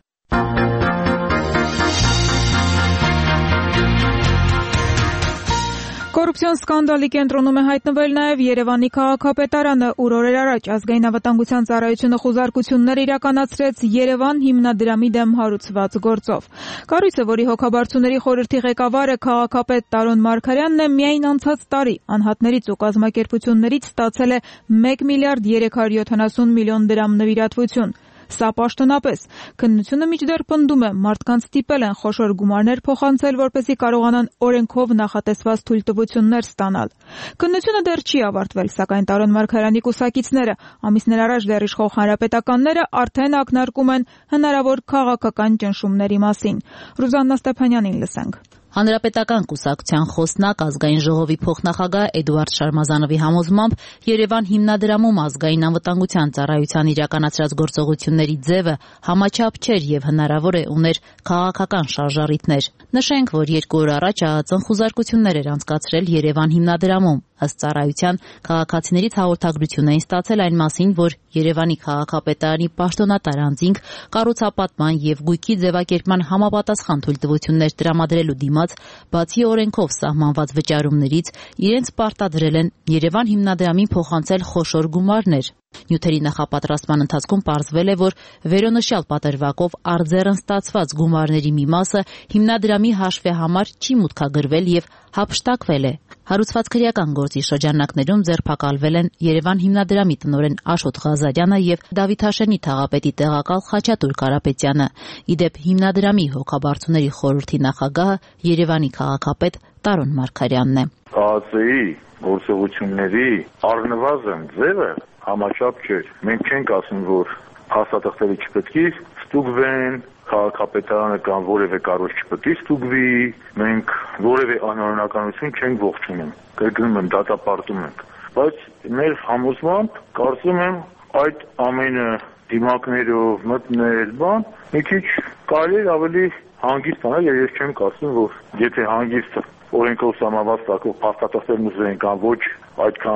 S1: Կոռուպցիոն սկանդալի կենտրոնում է հայտնվել նաև Երևանի քաղաքապետարանը, ուր օրեր առաջ ազգային անվտանգության ծառայությունը խուզարկություններ իրականացրեց Երևան հիմնադրամի դեմ հարուցված գործով։ Կառույցը, որի հոգաբարձուների խորհրդի ղեկավարը քաղաքապետ Տարոն Մարգարյանն է, միայն անցած տարի անհատներից ու կազմակերպություններից ստացել է 1 միլիարդ 370 միլիոն դրամ նվիրատվություն։ Սա պաշտոնապես։ Քննությունը մինչդեռ պնդում է, մարդկանց ստիպել են խոշոր գումարներ փոխանցել, որպեսզի կարողանան օրենքով նախատեսված թույլտվություններ ստանալ։ Քննությունը դեռ չի ավարտվել, սակայն Տարոն Մարգարյանի կուսակիցները ամիսներ առաջ դեռ իշխող հանրապետականները արդեն ակնարկում են հնարավոր քաղաքական ճնշումների մասին։ Ռուզաննա Ստեփանյանին լսենք։
S13: Հանրապետական կուսակցության խոսնակ ազգային ժողովի փոխնախագահ Էդուարդ Շարմազանովի համոզմամբ Երևան հիմնադրամում ազգային անվտանգության ծառայության իրականացրած գործողությունների ձևը համաչափ չէր եւ հնարավոր է ուներ քաղաքական շարժառիթներ։ Նշենք, որ 2 օր առաջ ԱԱԾ-ն խուզարկություններ էր անցկացրել Երևան հիմնադրամում։ Ըստ ծառայության քաղաքացիներից հաղորդագրություն էին ստացել այն մասին, որ Երևանի քաղաքապետարանի պաշտոնատար անձինք կառուցապատման եւ գույքի ձևակերպման համապատասխան թույլտվություններ տրամադրելու դիմաց, բացի օրենքով սահմանված վճարումներից, իրենց պարտադրել են Երևան հիմնադրամին փոխանցել խոշոր գումարներ։ Նյութերի նախապատրաստման ընթացքում պարզվել է, որ վերոնշյալ պատրվակով արձեռն ստացված գումարների մի մասը հիմնադրամի հաշվեհամար չի մուտքագրվել եւ հափշտակվել է։ Հարուցված քրեական գործի շրջանակներում ձերբակալվել են Երևան հիմնադրամի տնօրեն Աշոտ Ղազարյանը եւ Դավիթաշենի թաղապետի տեղակալ Խաչատուր Կարապետյանը։ Իդեպ հիմնադրամի հոգաբարձուների խորհրդի նախագահը Երևանի քաղաքապետ Տարոն Մարգարյանն է։
S4: ԱԱԾ-ի գործողությունների առնվազն ձևը համաչափ չէր։ Մենք չենք ասում, որ փաստաթղթերը չպետք է ստուգվեն, քաղաքապետարանը կամ որևէ կառույց չպետք է ստուգվի, մենք որևէ անօրինականություն չենք ողջունում, կրկնում եմ, դատապարտում ենք, բայց մեր համոզմամբ կարծում եմ այդ ամենը դիմակներով մտնել բան մի քիչ կարելի է ավելի հանգիստ անել, եւ ես չեմ կարծում, որ եթե հանգիստ օրենքով սահմանված տակով փաստաթղթերն ուզեն կամ ոչ այդքան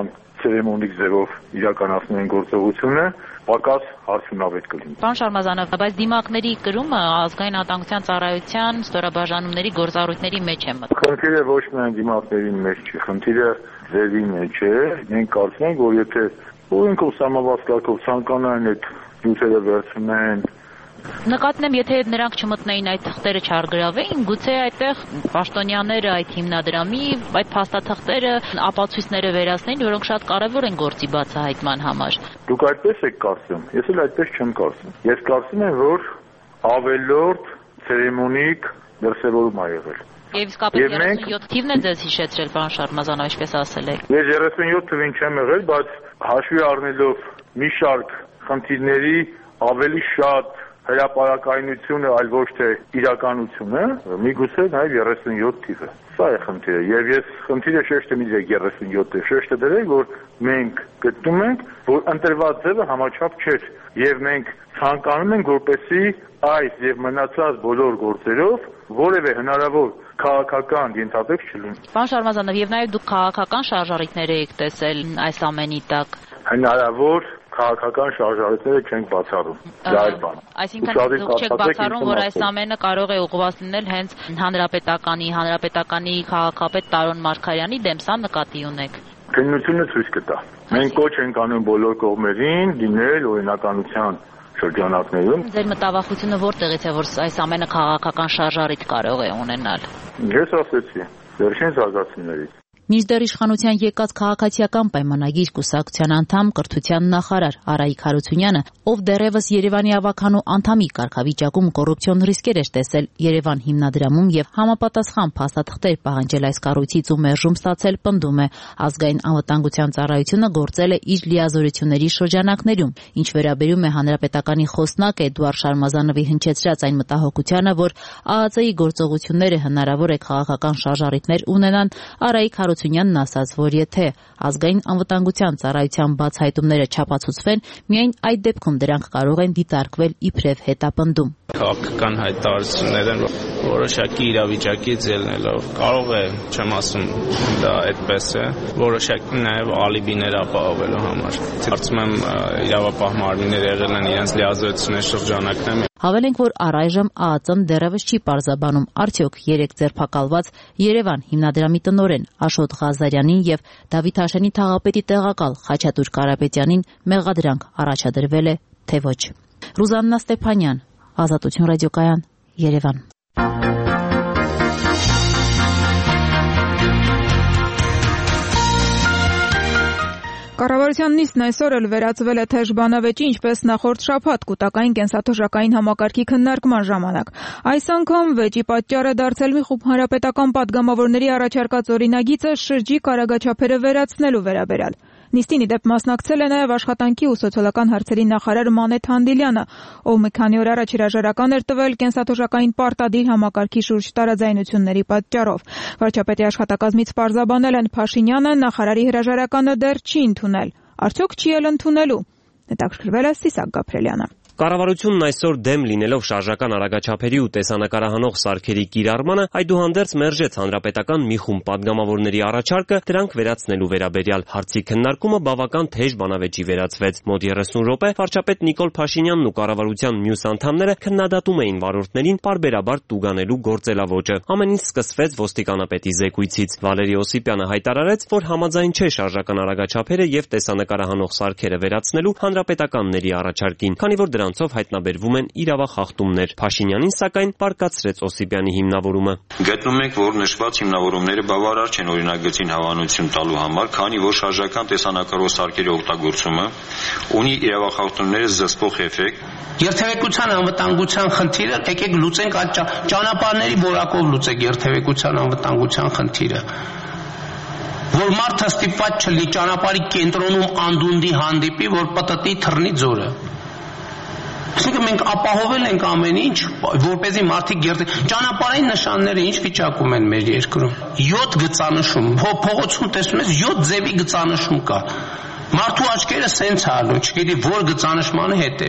S4: ցերեմոնիկ ձևով իրականացնում են գործողությունը, պակաս արդյունավետ կլինի։
S13: Պարոն Շարմազանով, բայց դիմակների կրումը ազգային անվտանգության ծառայության ստորաբաժանումների գործառույթների մեջ է մտնում։
S4: Խնդիրը ոչ միայն դիմակների մեջ չի, խնդիրը ձևի մեջ է։ Մենք կարծում ենք, որ եթե օրենքով սահմանված կարգով ցանկանային այդ նյութերը վերցնեն,
S13: նկատեմ, եթե նրանք չմտնեին այդ թղթերը չարգրավեին, գուցե այդտեղ պաշտոնյաները այդ հիմնադրամի այդ փաստաթղթերը ապացույցները վերացնեին, որոնք շատ կարևոր են գործի բացահայտման համար։
S4: Դուք այդպես եք կարծում, ես էլ այդպես չեմ կարծում։ Ես կարծում եմ, որ ավելորդ ցերեմոնիկ դրսևորում ա եղել։
S13: Եվ իսկապես 37 թիվն է ձեզ հիշեցրել, պարոն Շարմազանով, ինչպես ասել եք։
S4: Ես 37 թվին չեմ եղել, բայց հաշվի առնելով մի շարք խնդիրների ավելի շատ հրապարակայնությունը, այլ ոչ թե իրականությունը, միգուցե նաև 37 թիվը։ Սա է խնդիրը, եւ ես խնդիրը շեշտը մի 37 է, շեշտը դրել, որ մենք գտնում ենք, որ ընտրված ձևը համաչափ չէր, եւ մենք ցանկանում ենք, որպեսզի այս եւ մնացած բոլոր գործերով որևէ հնարավոր քաղաքական ենթատեքստ չլինի։
S13: Պարոն Շարմազանով, եւ նաև դուք քաղաքական շարժառիթներ եք տեսել այս ամենի տակ։
S4: Հնարավոր քաղաքական շարժառիթները չենք բացառում։ Դա այլ բան։
S13: Այսինքն դուք չեք բացառում, որ այս ամենը կարող է ուղղված լինել հենց հանրապետականի քաղաքապետ Տարոն Մարգարյանի դեմ, սա նկատի ունեք։
S4: Քննությունը ցույց կտա։ Մենք կոչ ենք անում բոլոր կողմերին լինել օրինականության շրջանակներում։
S13: Ձեր մտավախությունը որտեղից է, որ այս ամենը քաղաքական շարժառիթ կարող է ունենալ։
S4: Ես ասեցի, վերջին զարգացումներից։
S13: Մինչդեռ իշխանության եկած քաղաքացիական պայմանագիր կուսակցության անդամ կրթության նախարար Արայիկ Հարությունյանը, ով դեռևս Երևանի ավականու անդամի կարգավիճակում կոռուպցիոն ռիսկեր էր տեսել Երևան հիմնադրամում եւ համապատասխան փաստաթղթեր պահանջել այս կառույցից ու մերժում ստացել, պնդում է ազգային անվտանգության ծառայությունը գործել է իր լիազորությունների շրջանակներում, ինչ վերաբերում է հանրապետականի խոսնակ Էդուարդ Շարմազանովի հնչեցրած այն մտահոգությանը, որ ԱԱԾ-ի գործողությունները հնարավոր է քաղաքական շարժառիթներ ունենան, Արայիկ Հարությունյանն ասաց, որ եթե ազգային անվտանգության ծառայության բացահայտումները չապացուցվեն, միայն այդ դեպքում դրանք կարող են դիտարկվել իբրև հետապնդում։
S14: Քաղաքական հայտարարություններ են որոշակի իրավիճակից ելնելով։ Կարող է, չեմ ասում, դա այդպես է, որոշակի նաև ալիբիներ ապահովելու համար։ Կարծում եմ իրավապահ մարմինները եղել են իրենց լիազորությունների շրջանակներում։
S13: Հավելենք, որ առայժմ ԱԱԾ-ն դեռևս չի պարզաբանում արդյոք 3 ձերբակալված Երևան հիմնադրամի տնօրեն Աշոտ Ղազարյանին եւ Դավիթ Հաշենի թաղապետի տեղակալ Խաչատուր Կարապետյանին մեղադրանք առաջադրվել է, թե ոչ։ Ռուզաննա Ստեփանյան, Ազատություն ռադիոկայան, Երևան։
S1: Կառավարության նիստն այսօր էլ վերածվել է թեժ բանավեճի, ինչպես նախորդ շաբաթ կൂട്ടակային կենսաթոշակային համակարգի քննարկման ժամանակ։ Այս անգամ վեճի պատճառ է դարձել մի խումբ հանրապետական պատգամավորների առաջարկած օրինագիծը շրջիկ արագաչափերը վերացնելու վերաբերյալ։ Նիստին ի դեպ մասնակցել է նաև աշխատանքի ու սոցիալական հարցերի նախարար Մանե Թանդիլյանը, ով մի քանի օր առաջ հրաժարական էր տվել կենսաթոշակային պարտադիր համակարգի շուրջ տարաձայնությունների պատճառով։ Վարչապետի աշխատակազմից պարզաբանել են Փաշինյանը նախարարի հրաժարականը դեռ չի ընդունել։ Արդյոք չի էլ ընդունելու։ Հետաքրքրվել է Սիսակ Գաբրելյանը։
S15: Կառավարությունն այսօր դեմ լինելով շարժական արագաչափերի ու տեսանկարահանող սարքերի կիրառմանը, այդուհանդերձ մերժեց հանրապետական մի խումբ պատգամավորների առաջարկը դրանք վերացնելու վերաբերյալ։ Հարցի քննարկումը բավական թեժ բանավեճի վերածվեց։ Մոտ 30 րոպե վարչապետ Նիկոլ Փաշինյանն ու կառավարության մյուս անդամները քննադատում էին վարորդներին պարբերաբար տուգանելու գործելավոճը։ Ամեն ինչ սկսվեց ոստիկանապետի զեկույցից։ Վալերի Օսիպյանը հայտարարեց, որ համաձայն չէ շարժական արագաչափերը եւ տեսանկարահանող սարքերը վերացնելու հանրապետականների առաջարկին, քանի որ դրանցով հայտնաբերվում են իրավախախտումներ։ Փաշինյանին սակայն պարկացրեց Օսիպյանի հիմնավորումը։
S16: Գտնում ենք, որ նշված հիմնավորումները բավարար չեն օրինագծին հավանություն տալու համար, քանի որ շարժական տեսանկարող սարքերի օգտագործումը ունի իրավախախտումները զսպող էֆեկտ։
S17: Երթևեկության անվտանգության խնդիրը եկեք լուծենք այդ ճանապարհների որակով լուծեք երթևեկության անվտանգության խնդիրը։ Որ մարդը ստիպված չլինի ճանապարհի կենտրոնում անդունդի հանդիպի, որ պտտի թռնի ձորը։ Այսինքն մենք ապահովել ենք ամեն ինչ, որպեսզի մարդիկ ճանապարհային նշանները ինչ վիճակում են մեր երկրում։ 7 գծանշում, փողոցում տեսնում ես 7 ձևի գծանշում կա։ Մարդու աչքերը սենց ալու, չգիտի որ գծանշմանը հետևի։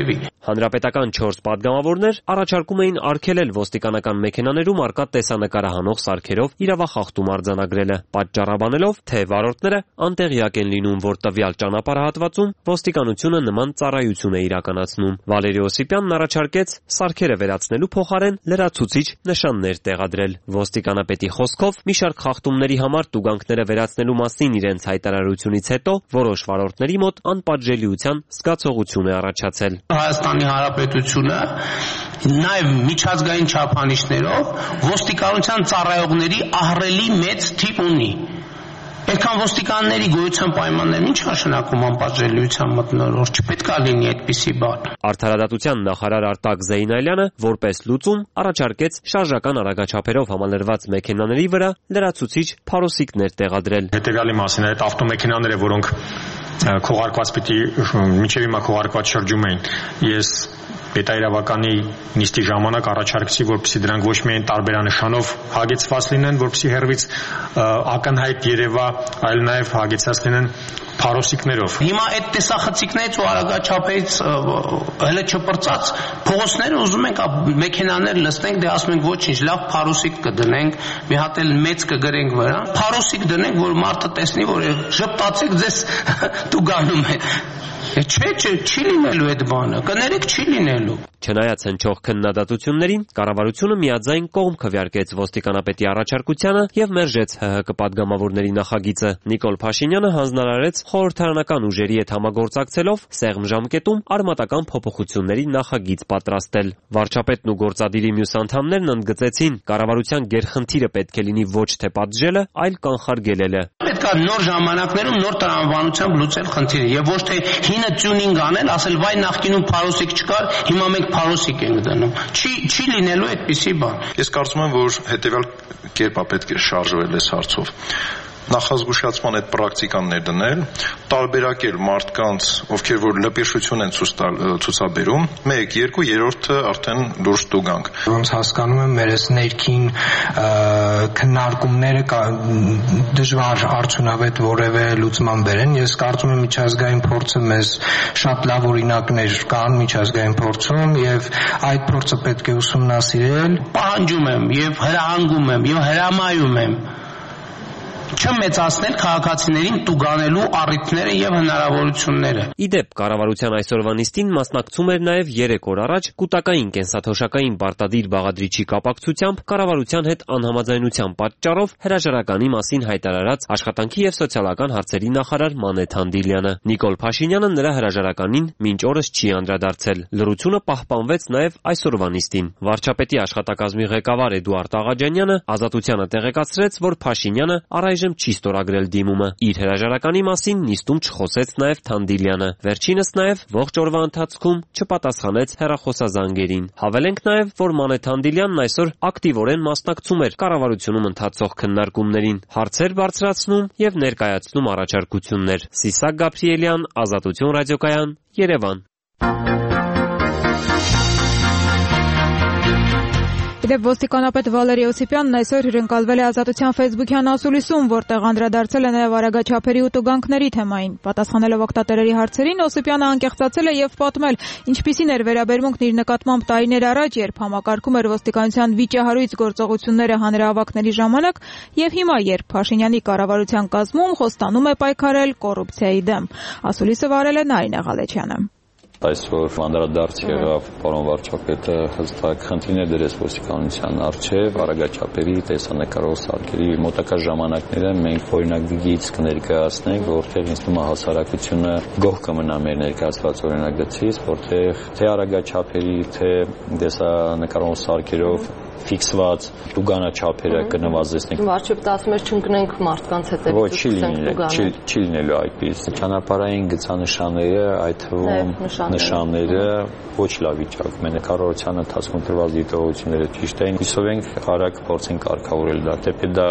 S15: Հանրապետական 4 падգամավորներ առաջարկում էին արգելել ոստիկանական մեքենաներում առկա տեսանկարահանող սարքերով իրավախախտում արձանագրելը, պատճառաբանելով, թե վարորդները անտեղյակ են լինում, որ տվյալ ճանապարհահատվածում ոստիկանությունը նման ծառայություն է իրականացնում։ Վալերի Օսիպյանն առաջարկեց սարքերը վերացնելու փոխարեն լրացուցիչ նշաններ տեղադրել։ Ոստիկանապետի խոսքով մի շարք խախտումների համար տուգանքները վերացնելու մասին իրենց հայտարարությունից հետո որոշ վարորդների մոտ անպատժելիության զգացողություն է առաջացել։
S17: Հայաստանի Հանրապետությունը նաև միջազգային չափանիշներով ոստիկանության ծառայողների ահռելի մեծ թիվ ունի։ Այդքան ոստիկանների գոյության պայմաններն ինչ նշանակում անպատժելիության մթնոլորտ, չպետք է լինի այդպիսի բան։
S15: Արդարադատության նախարար Արտակ Զեյնալյանը որպես լուծում առաջարկեց շարժական արագաչափերով համալրված մեքենաների վրա լրացուցիչ փարոսիկներ տեղադրել։
S18: Հետևյալի մասին այդ ավտոմեքենաները, որոնք քողարկված պիտի մինչև հիմա քողարկված շրջում էին, ես պետաիրավականի նիստի ժամանակ առաջարկեցի, որպեսզի դրանք ոչ միայն տարբերանշանով հագեցված լինեն, որպեսզի հեռվից ակնհայտ երևա, այլ նաև հագեցած լինեն փարոսիկներով։
S17: Հիմա այդ տեսախցիկներից ու արագաչափից հələ չպրծած փողոցները ուզում ենք մեքենաներ լցնենք, դե ասում ենք ոչինչ, լավ փարոսիկ կդնենք, մի հատ էլ մեծ կգրենք վրա, փարոսիկ դնենք, որ մարդը տեսնի, որ ժպտացեք ձեզ տուգանում է։ Չի լինելու այդ բանը, կներեք չի լինելու։
S15: Չնայած հնչող քննադատություններին, կառավարությունը միաձայն կողմ քվեարկեց ոստիկանապետի առաջարկությանը եւ մերժեց ՀՀԿ падգամավորների նախագիծը։ Նիկոլ Փաշինյանը հանձնարարեց խորհրդարանական ուժերի հետ համագործակցելով սեղմ ժամկետում արմատական փոփոխությունների նախագիծ պատրաստել։ Վարչապետն ու գործադիրի մյուս անդամներն ընդգծեցին, կառավարության գերխնդիրը պետք է լինի ոչ թե պատժելը, այլ կանխարգելելը։
S17: Պետք է նոր ժամանակներում նոր տրամաբանությամբ լուծել խնդիրը եւ ոչ թե հինը տյունինգ անել, ասել վայ նախկինում փարոսիկ չկար, հիմա մենք փարոսիկ ենք դնում։ Չի լինելու այդպիսի բան։
S19: Ես կարծում եմ, որ հետեւյալ կերպ է պետք է շարժվել այս հարցով։ Նախազգուշացման այդ պրակտիկան ներդնել, տարբերակել մարդկանց, ովքեր որ լպիրշություն են ցուցաբերում, 1, 2, երրորդը արդեն դուրս տուգանք։
S20: Ոնց հասկանում եմ, մեր այս ներքին քննարկումները դժվար արդյունավետ որևէ լուծման բերեն։ Ես կարծում եմ միջազգային փորձը մեզ շատ լավ օրինակներ կան միջազգային փորձում եւ այդ փորձը պետք է ուսումնասիրել։
S17: Պահանջում եմ եւ հրահանգում եմ եւ հրամայում եմ չմեծացնել քաղաքացիներին տուգանելու առիթները եւ հնարավորությունները։
S15: Իդեպ, կառավարության այսօրվա նիստին մասնակցում էր նաեւ 3 օր առաջ կൂട്ടակային կենսաթոշակային պարտադիր բաղադրիչի կապակցությամբ կառավարության հետ անհամաձայնության պատճառով հրաժարականի մասին հայտարարած աշխատանքի եւ սոցիալական հարցերի նախարար Մանե Թանդիլյանը։ Նիկոլ Փաշինյանը նրա հրաժարականին մինչ օրս չի անդրադարձել։ Լռությունը պահպանվեց նաեւ այսօրվա նիստին։ Վարչապետի աշխատակազմի ղեկավար Էդուարդ Աղաջանյանը Ազատությանը տեղեկացրեց, որ Փաշինյանը առայժմ չի ստորագրել դիմումը։ Իր հրաժարականի մասին նիստում չխոսեց նաև Թանդիլյանը։ Վերջինս նաև ողջ օրվա ընթացքում չպատասխանեց հեռախոսազանգերին։ Հավելենք նաև, որ Մանե Թանդիլյանն այսօր ակտիվորեն մասնակցում էր կառավարությունում ընթացող քննարկումներին, հարցեր բարձրացնում եւ ներկայացնում առաջարկություններ։ Սիսակ Գաբրիելյան, Ազատություն ռադիոկայան, Երևան։
S1: Իդեպ ոստիկանապետ Վալերի Օսիպյանն այսօր հյուրընկալվել է Ազատության ֆեյսբուքյան ասուլիսում, որտեղ անդրադարձել է նաև արագաչափերի ու տուգանքների թեմային։ Պատասխանելով օգտատերերի հարցերին, Օսիպյանը անկեղծացել է եւ պատմել, ինչպիսին էր վերաբերմունքն իր նկատմամբ տարիներ առաջ, երբ համակարգում էր ոստիկանության վիճահարույց գործողությունները հանրահավաքների ժամանակ, եւ հիմա, երբ Փաշինյանի կառավարության կազմում խոստանում է պայքարել կոռուպցիայի դեմ։ Ասուլիսը վարել է Նարինե Ղալեչյանը։
S21: Այսօր անդրադարձ եղավ պարոն վարչապետը հստակ խնդիրներ դրեց ոստիկանության առջև արագաչափերի տեսանկարող սարքերի մոտակա ժամանակները մենք օրինակ գիծ կներկայացնենք, որտեղ ինձ թվում է հասարակությունը գոհ կմնա մեր ներկայացված օրինագծից, որտեղ թե արագաչափերի, թե տեսանկարող սարքերով ֆիքսված տուգանաչափերը կնվազեցնենք։
S22: Վարչապետը ասում էր չընկնենք մարդկանց հետևից։
S21: Ոչ, չի լինելու այդպես։ Ճանապարհային գծանշանները, այդ թվում նշանները ոչ լավ վիճակում են։ Կառավարության ընթացքում տրված դիտողությունները ճիշտ են։ Հույսով ենք արագ փորձենք կարգավորել դա։ Թեպետ դա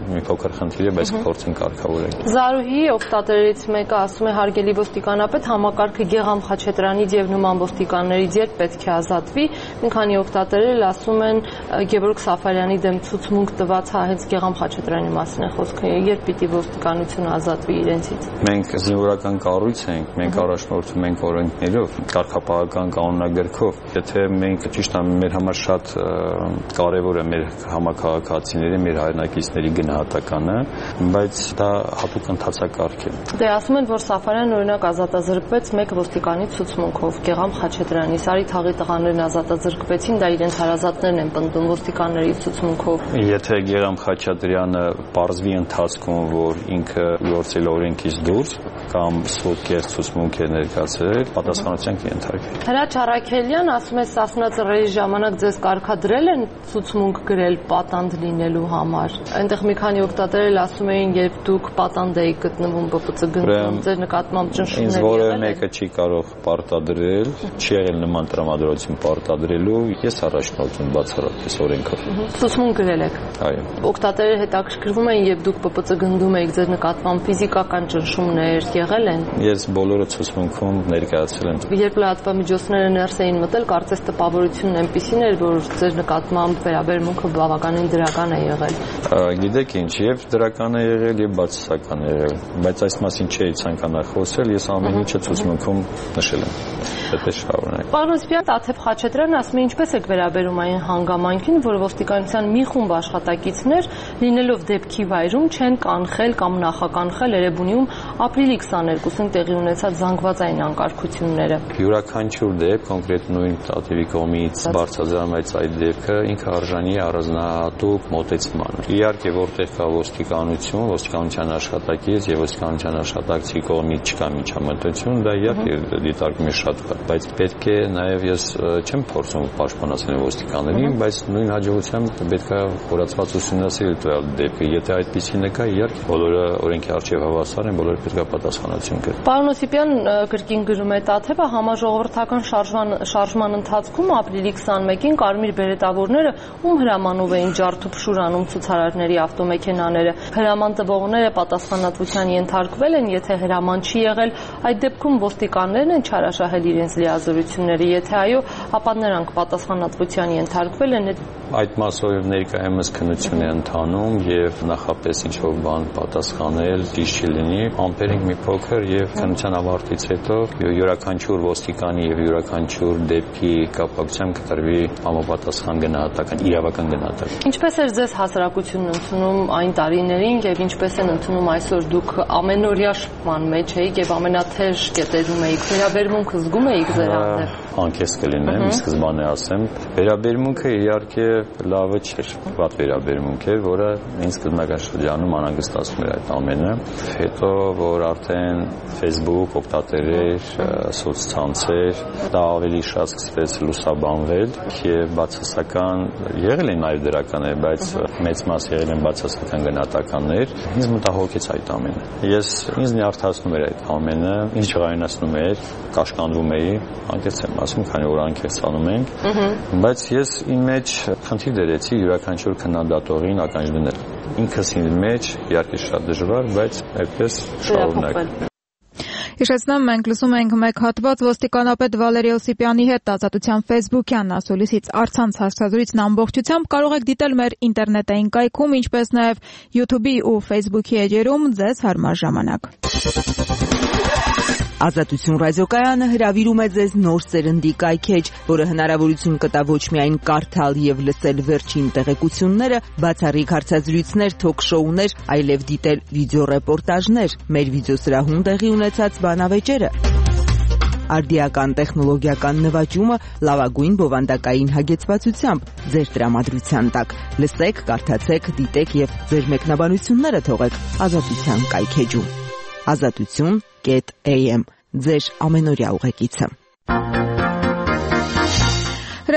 S21: մի փոքր խնդիր է, բայց կփորձենք կարգավորել։
S22: Զարուհի օգտատերերից մեկը ասում է հարգելի ոստիկանապետ, համակարգը Գեգամ Խաչատրյանից եւ նման ոստիկաններից երբ պետք է ազատվի։ Մի քանի օգտատերեր ասում են Գևորգ Սաֆարյանի դեմ ցուցմունք տված հենց Գեգամ Խաչատրյանի մասին է խոսքը, երբ պիտի ոստիկանությունը ազատվի իրենցից։
S21: Մենք զինվորական կառույց ենք, մենք առաջնորդվում ենք օրենքներով, կարգապահական կանոնագրքով։ Եթե մենք ճիշտ է, մեր համար շատ կարևոր է մեր համակարգացիների, մեր հայրենակիցների գնահատականը, բայց դա հատուկ ընթացակարգ է։
S22: Դե ասում են, որ Սաֆարյանն օրինակ ազատազրկվեց մեկ ոստիկանի ցուցմունքով, Գեգամ Խաչատրյանի, Սարի թաղի տղաներն ազատազրկվեցին, դա իրենց հարազատներն են պնդում ոստիկանների ցուցմունքով։
S21: Եթե Գեգամ Խաչատրյանը պարզվի ընթացքում, որ ինքը գործել օրենքից դուրս կամ սուտ ցուցմունք է ներկայացրել, պատասխանատվության կենթարկվի։
S22: Հրաչ Արաքելյան ասում է, Սասնա ծռերի ժամանակ ձեզ կարգադրել են ցուցմունք գրել պատանդ լինելու համար։ Այնտեղ մի քանի օգտատերեր ասում էին, երբ դուք պատանդ էիք գտնվում ԲՊՑ գնքում, ձեր նկատմամբ ճնշումներ
S21: եղել են։ Ինձ որևէ մեկը չի կարող պարտադրել, չի եղել նման տրամադրություն պարտադրելու, ես առաջնորդում բացառապես օրենքով։
S22: Ցուցմունք գրել եք։
S21: Այո։
S22: Օգտատերերը հետաքրքրվում են, երբ դուք ԲՊՑ գնդում եք, ձեր նկատմամբ ֆիզիկական ճնշումներ եղել են։
S21: Ես բոլորը ցուցմունքում ներկայացրել եմ։
S22: Երբ լրատվամիջոցները ներս էին մտել, կարծես տպավորությունն այնպիսին էր, որ ձեր նկատմամբ վերաբերմունքը բավականին դրական է եղել։
S21: Գիտեք ինչ, եւ դրական է եղել եւ բացասական է եղել, բայց այս մասին չէի ցանկանա խոսել, ես ամեն ինչը ցուցմունքում նշել եմ։ Դա շարունակ։
S22: Պարոն Սպյան, Տաթև Խաչատրյանը ասում է, ինչպես եք վերաբերում այն հանգամանքին, որ ոստիկանության մի խումբ աշխատակիցներ լինելով դեպքի վայրում չեն կանխել կամ նախականխել Էրեբունիում ապրիլի 22-ին տեղի ունեցած զանգվածային անկարգությունները։
S21: Յուրաքանչյուր դեպք, կոնկրետ նույն Տաթևի կողմից բարձրացած այդ դեպքը ինքը արժանի է առանձնահատուկ մոտեցման։ Իհարկե, որտեղ կա ոստիկանություն, ոստիկանության աշխատակից եւ ոստիկանության աշխատակցի կողմից չկա միջամտություն, դա իհարկե դիտարկում է շատ վատ, բայց պետք է նաեւ ես չեմ փորձում պաշտպանացնել ոստիկաններին, բայց նույն հաջողությամբ պետք է խորացված ուսումնասիրել տվյալ դեպքը։ Եթե այդպիսին է կա, իհարկե բոլորը օրենքի առջև հավասար են, բոլորը պետք է պատասխանատվություն կրեն։
S22: Պարոն Օսիպյան կրկին գրում է Տաթևը, համաժողովրդական շարժման ընթացքում ապրիլի 21-ին կարմիր բերետավորները ում հրամանով էին ջարդուփշուր անում ցուցարարների ավտոմեքենաները։ Հրաման տվողները պատասխանատվության ենթարկվել են, եթե հրաման չի եղել, այդ դեպքում ոստիկաններն են չարաշահել իրենց լիազորությունները, եթե այո, ապա նրանք պատասխանատվության ենթարկվել են։
S21: Այդ մասով ներկայումս քննություն է ընթանում եւ նախապես ինչ-որ բան պատասխանել ճիշտ չլինի, ամպերենք մի փոքր եւ քննության ավարտից հետո յուրաքանչյուր ոստիկանի եւ յուրաքանչյուր դեպքի կապակցությամբ կտրվի համապատասխան գնահատական, իրավական գնահատական։
S22: Ինչպես էր ձեզ հասարակությունն ընդունում այն տարիներին եւ ինչպես են ընդունում այսօր, դուք ամենօրյա շփման մեջ էիք եւ ամենաթեժ կետերում էիք, վերաբերմունքը զգում էիք ձեր հանդեպ։
S21: Անկես կլինեմ, սկզբանե ասեմ, վերաբերմունքը իհարկե լավը չէր, վատ վերաբերմունք էր, որը ինձ սկզբնական շրջանում անհանգստացնում էր այդ ամենը։ Հետո որ արդեն Facebook օգտատերեր, սոցցանցեր, դա ավելի շատ սկսվեց լուսաբանվել եւ բացասական եղել են այլ դրականներ, բայց մեծ մաս եղել են բացասական գնահատականներ։ Ինձ մտահոգեց այդ ամենը։ Ինձ նյարդացնում էր այդ ամենը, ինձ ջղայնացնում էր, կաշկանդվում էի, անկեղծ եմ ասում, քանի որ անկեղծանում ենք, բայց ես իմ մեջ խնդիր դրեցի յուրաքանչյուր քննադատողին ականջ դնել։ Ինքս ինձ մեջ իհարկե շատ դժվար, բայց այդպես շարունակ։
S1: Հիշեցնեմ, մենք լսում ենք մեկ հատված ոստիկանապետ Վալերի Օսիպյանի հետ Ազատության Facebook-յան ասուլիսից առցանց հարցազրույցն ամբողջությամբ կարող եք դիտել մեր ինտերնետային կայքում, ինչպես նաև YouTube-ի ու Facebook-ի էջերում ձեզ հարմար ժամանակ։
S3: Ազատություն ռադիոկայանը հրավիրում է ձեզ նոր սերնդի կայքեջ, որը հնարավորություն կտա ոչ միայն կարդալ եւ լսել վերջին տեղեկությունները, բացառիկ հարցազրույցներ, թոք-շոուներ, այլև դիտել վիդեոռեպորտաժներ, մեր վիդեոսրահում տեղի ունեցած բանավեճերը։ Արդիական տեխնոլոգիական նվաճումը լավագույն բովանդակային հագեցվածությամբ ձեր տրամադրության տակ։ Լսեք, կարդացեք, դիտեք եւ ձեր մեկնաբանությունները թողեք Ազատության կայքեջում։ Azatutun.am ձեր ամենօրյա ուղեկիցը։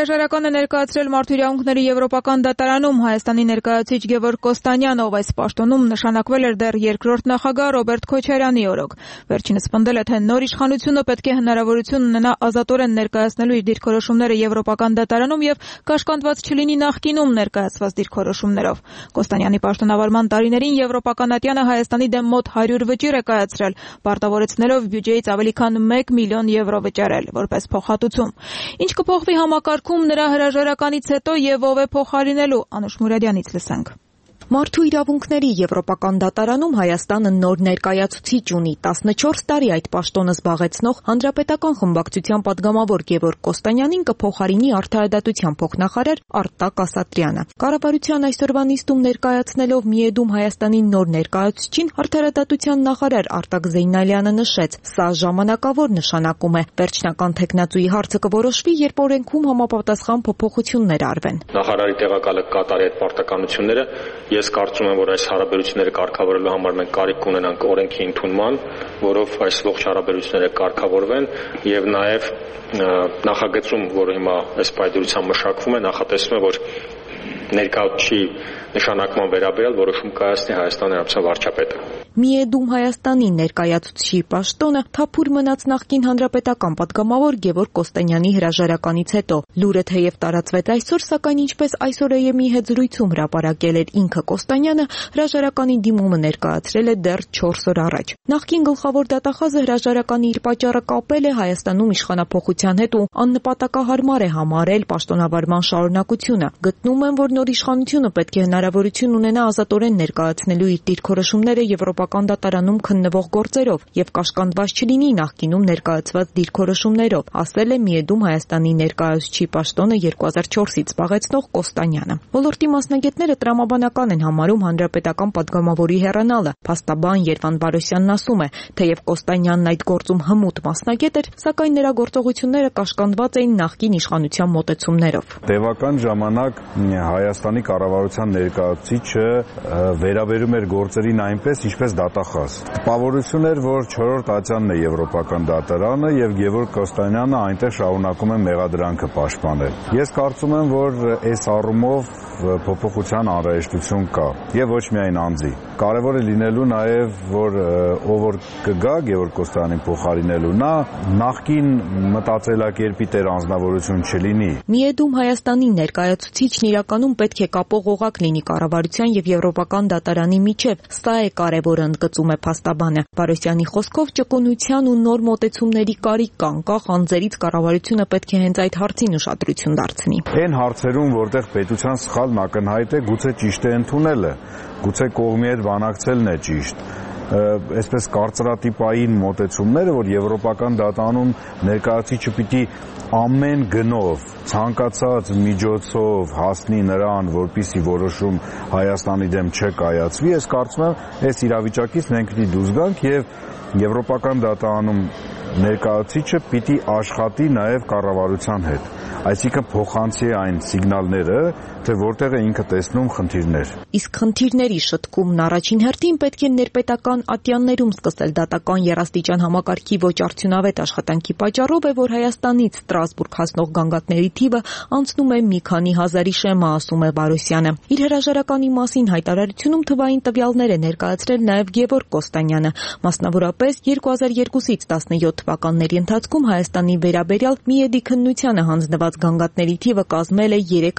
S1: հրաժարական է ներկայացրել Մարդու իրավունքների եվրոպական դատարանում Հայաստանի ներկայացուցիչ Գևորգ Կոստանյանը, ով այս պաշտոնում նշանակվել էր դեռ երկրորդ նախագահ Ռոբերտ Քոչարյանի օրոք։ Վերջինս պնդել է, թե նոր իշխանությունը պետք է հնարավորություն ունենա ազատորեն ներկայացնելու իր դիրքորոշումները եվրոպական դատարանում եւ կաշկանդված չլինի նախկինում ներկայացված դիրքորոշումներով։ Կոստանյանի պաշտոնավարման տարիներին եվրոպական ատյանը Հայաստանի դեմ մոտ 100 վճիռ է կայացրել, պարտավորեցնելով բյուջեից ավելի քան 1 միլիոն եվրո վճարել, որպես փոխհատուցում։ Ինչ կփոխվի համակարգում նրա հրաժարականից հետո եւ ով է փոխարինելու, Անուշ Մուրադյանից լսենք։
S5: Մարդու իրավունքների եվրոպական դատարանում Հայաստանը նոր ներկայացուցիչ ունի 14 տարի այդ պաշտոնը զբաղեցնող հանրապետական խմբակցության падգամավոր Գևորգ Կոստանյանին կփոխարինի արդարադատության փոխնախարար Արտակ Ասատրյանը։ Կառավարության այսօրվա նիստում ներկայացնելով Միեդում Հայաստանի նոր ներկայացուցչին արդարադատության նախարար Արտակ Զեյնալյանը նշեց, սա ժամանակավոր նշանակում է։ Վերջնական թեկնածուի հարցը կորոշվի, երբ օրենքում համապատասխան փոփոխություններ արվեն։
S18: Նախարարի տեղակալը կատարի այդ պարտականությունները։ Ես կարծում եմ, որ այս հարաբերությունները կարգավորելու համար մենք կարիք ունենանք օրենքի ընդունման, որով այս ողջ հարաբերությունները կարգավորվեն եւ նաեւ նախագծում, որը հիմա այս պայդրությամբ մշակվում է, նախատեսվում է, որ ներկայացուցչի նշանակման վերաբերյալ որոշում կայացնի Հայաստանի Հանրապետության վարչապետը։
S5: Միեդում Հայաստանի ներկայացուցչի պաշտոնը թափուր մնաց նախկին հանրապետական падգամավոր Գևորգ Կոստանյանի հրաժարականից հետո։ Լուրը թեև տարածվեց այսօր, սակայն ինչպես այսօր ԵՄ-ի հետ զրույցում հրապարակել էր ինքը Կոստանյանը, հրաժարականի դիմումը ներկայացրել է դեռ 4 օր առաջ։ Նախկին գլխավոր դատախազը հրաժարականի իր պատճառը կապել է Հայաստանում իշխանափոխության հետ ու աննպատակահարմար է համարել պաշտոնավարման շարունակությունը։ Գտնում եմ, որ նոր իշխանությունը պետք է հնարավորություն ունենա ազատորեն ներկայացնելու իր դիրքորոշումները եվրոպական դատարանում քննվող գործերով եւ կաշկանդված չլինի նախկինում ներկայացված դիրքորոշումներով, ասել է Միեդում Հայաստանի ներկայացուցչի պաշտոնը 2004-ից զբաղեցնող Կոստանյանը։ Ոլորտի մասնագետները տրամաբանական են համարում հանրապետական падգամավորի հեռանալը։ Փաստաբան Երվան Բարոսյանն ասում է, թեև Կոստանյանն այդ գործում հմուտ մասնագետ էր, սակայն նրա գործողությունները կաշկանդված էին նախկին իշխանության մոտեցումներով։
S6: Տևական ժամանակ Հայաստանի կառավարության ներկայացուցիչը վերաբերում էր գործերին այնպես, ինչպես դատախազ։ Տպավորություն էր, որ 4-րդ ատյանն է եվրոպական դատարանը եւ Գևորգ Կոստանյանը այնտեղ շարունակում է մեղադրանքը պաշտպանել։ Ես կարծում եմ, որ այս առումով փոփոխության անհրաժեշտություն կա եւ ոչ միայն անձի։ Կարևոր է լինելու նաեւ, որ ով որ կգա Գևորգ Կոստանյանին փոխարինելու, նա նախկին մտածելակերպի տեր անձնավորություն չլինի։
S5: Միեդում Հայաստանի ներկայացուցիչն իրականում պետք է կապող օղակ լինի կառավարության եւ եվրոպական դատարանի միջև։ Սա է կարևորը, ընդգծում է փաստաբանը։ Բարոսյանի խոսքով ճկունության ու նոր մոտեցումների կարիք կա, անկախ անձերից կառավարությունը պետք է հենց այդ հարցին ուշադրություն դարձնի։
S6: Այն հարցերում, որտեղ պետության սխալն ակնհայտ է, գուցե ճիշտ է ընդունելը, գուցե կողմի հետ բանակցելն է ճիշտ։ Այսպես կարծրատիպային մոտեցումները, որ եվրոպական դատարանում ներկայացուցիչը պիտի ամեն գնով, ցանկացած միջոցով հասնի նրան, որպիսի որոշում Հայաստանի դեմ չկայացվի, ես կարծում եմ, այս իրավիճակից մենք պիտի դուրս գանք եւ եվրոպական դատարանում ներկայացուցիչը պիտի աշխատի նաեւ կառավարության հետ։ Այսինքն փոխանցի այն սիգնալները, թե որտեղ է ինքը տեսնում խնդիրներ։
S5: Իսկ խնդիրների շտկումն առաջին հերթին պետք է ներպետական ատյաններում սկսել դատական երաստիճան համակարգի ոչ արդյունավետ աշխատանքի պատճառով է, որ Հայաստանից Ստրասբուրգ հասնող գանգատների թիվը անցնում է մի քանի հազարի շեմը, ասում է Բարոսյանը։ Իր հրաժարականի մասին հայտարարությունում թվային տվյալներ է ներկայացրել նաև Գևորգ Կոստանյանը, մասնավորապես 2002-ից 17 թվականների ընթացքում Հայաստանի վերաբերյալ Միեդի քննությանը հանձնված գանգատների թիվը կազմել է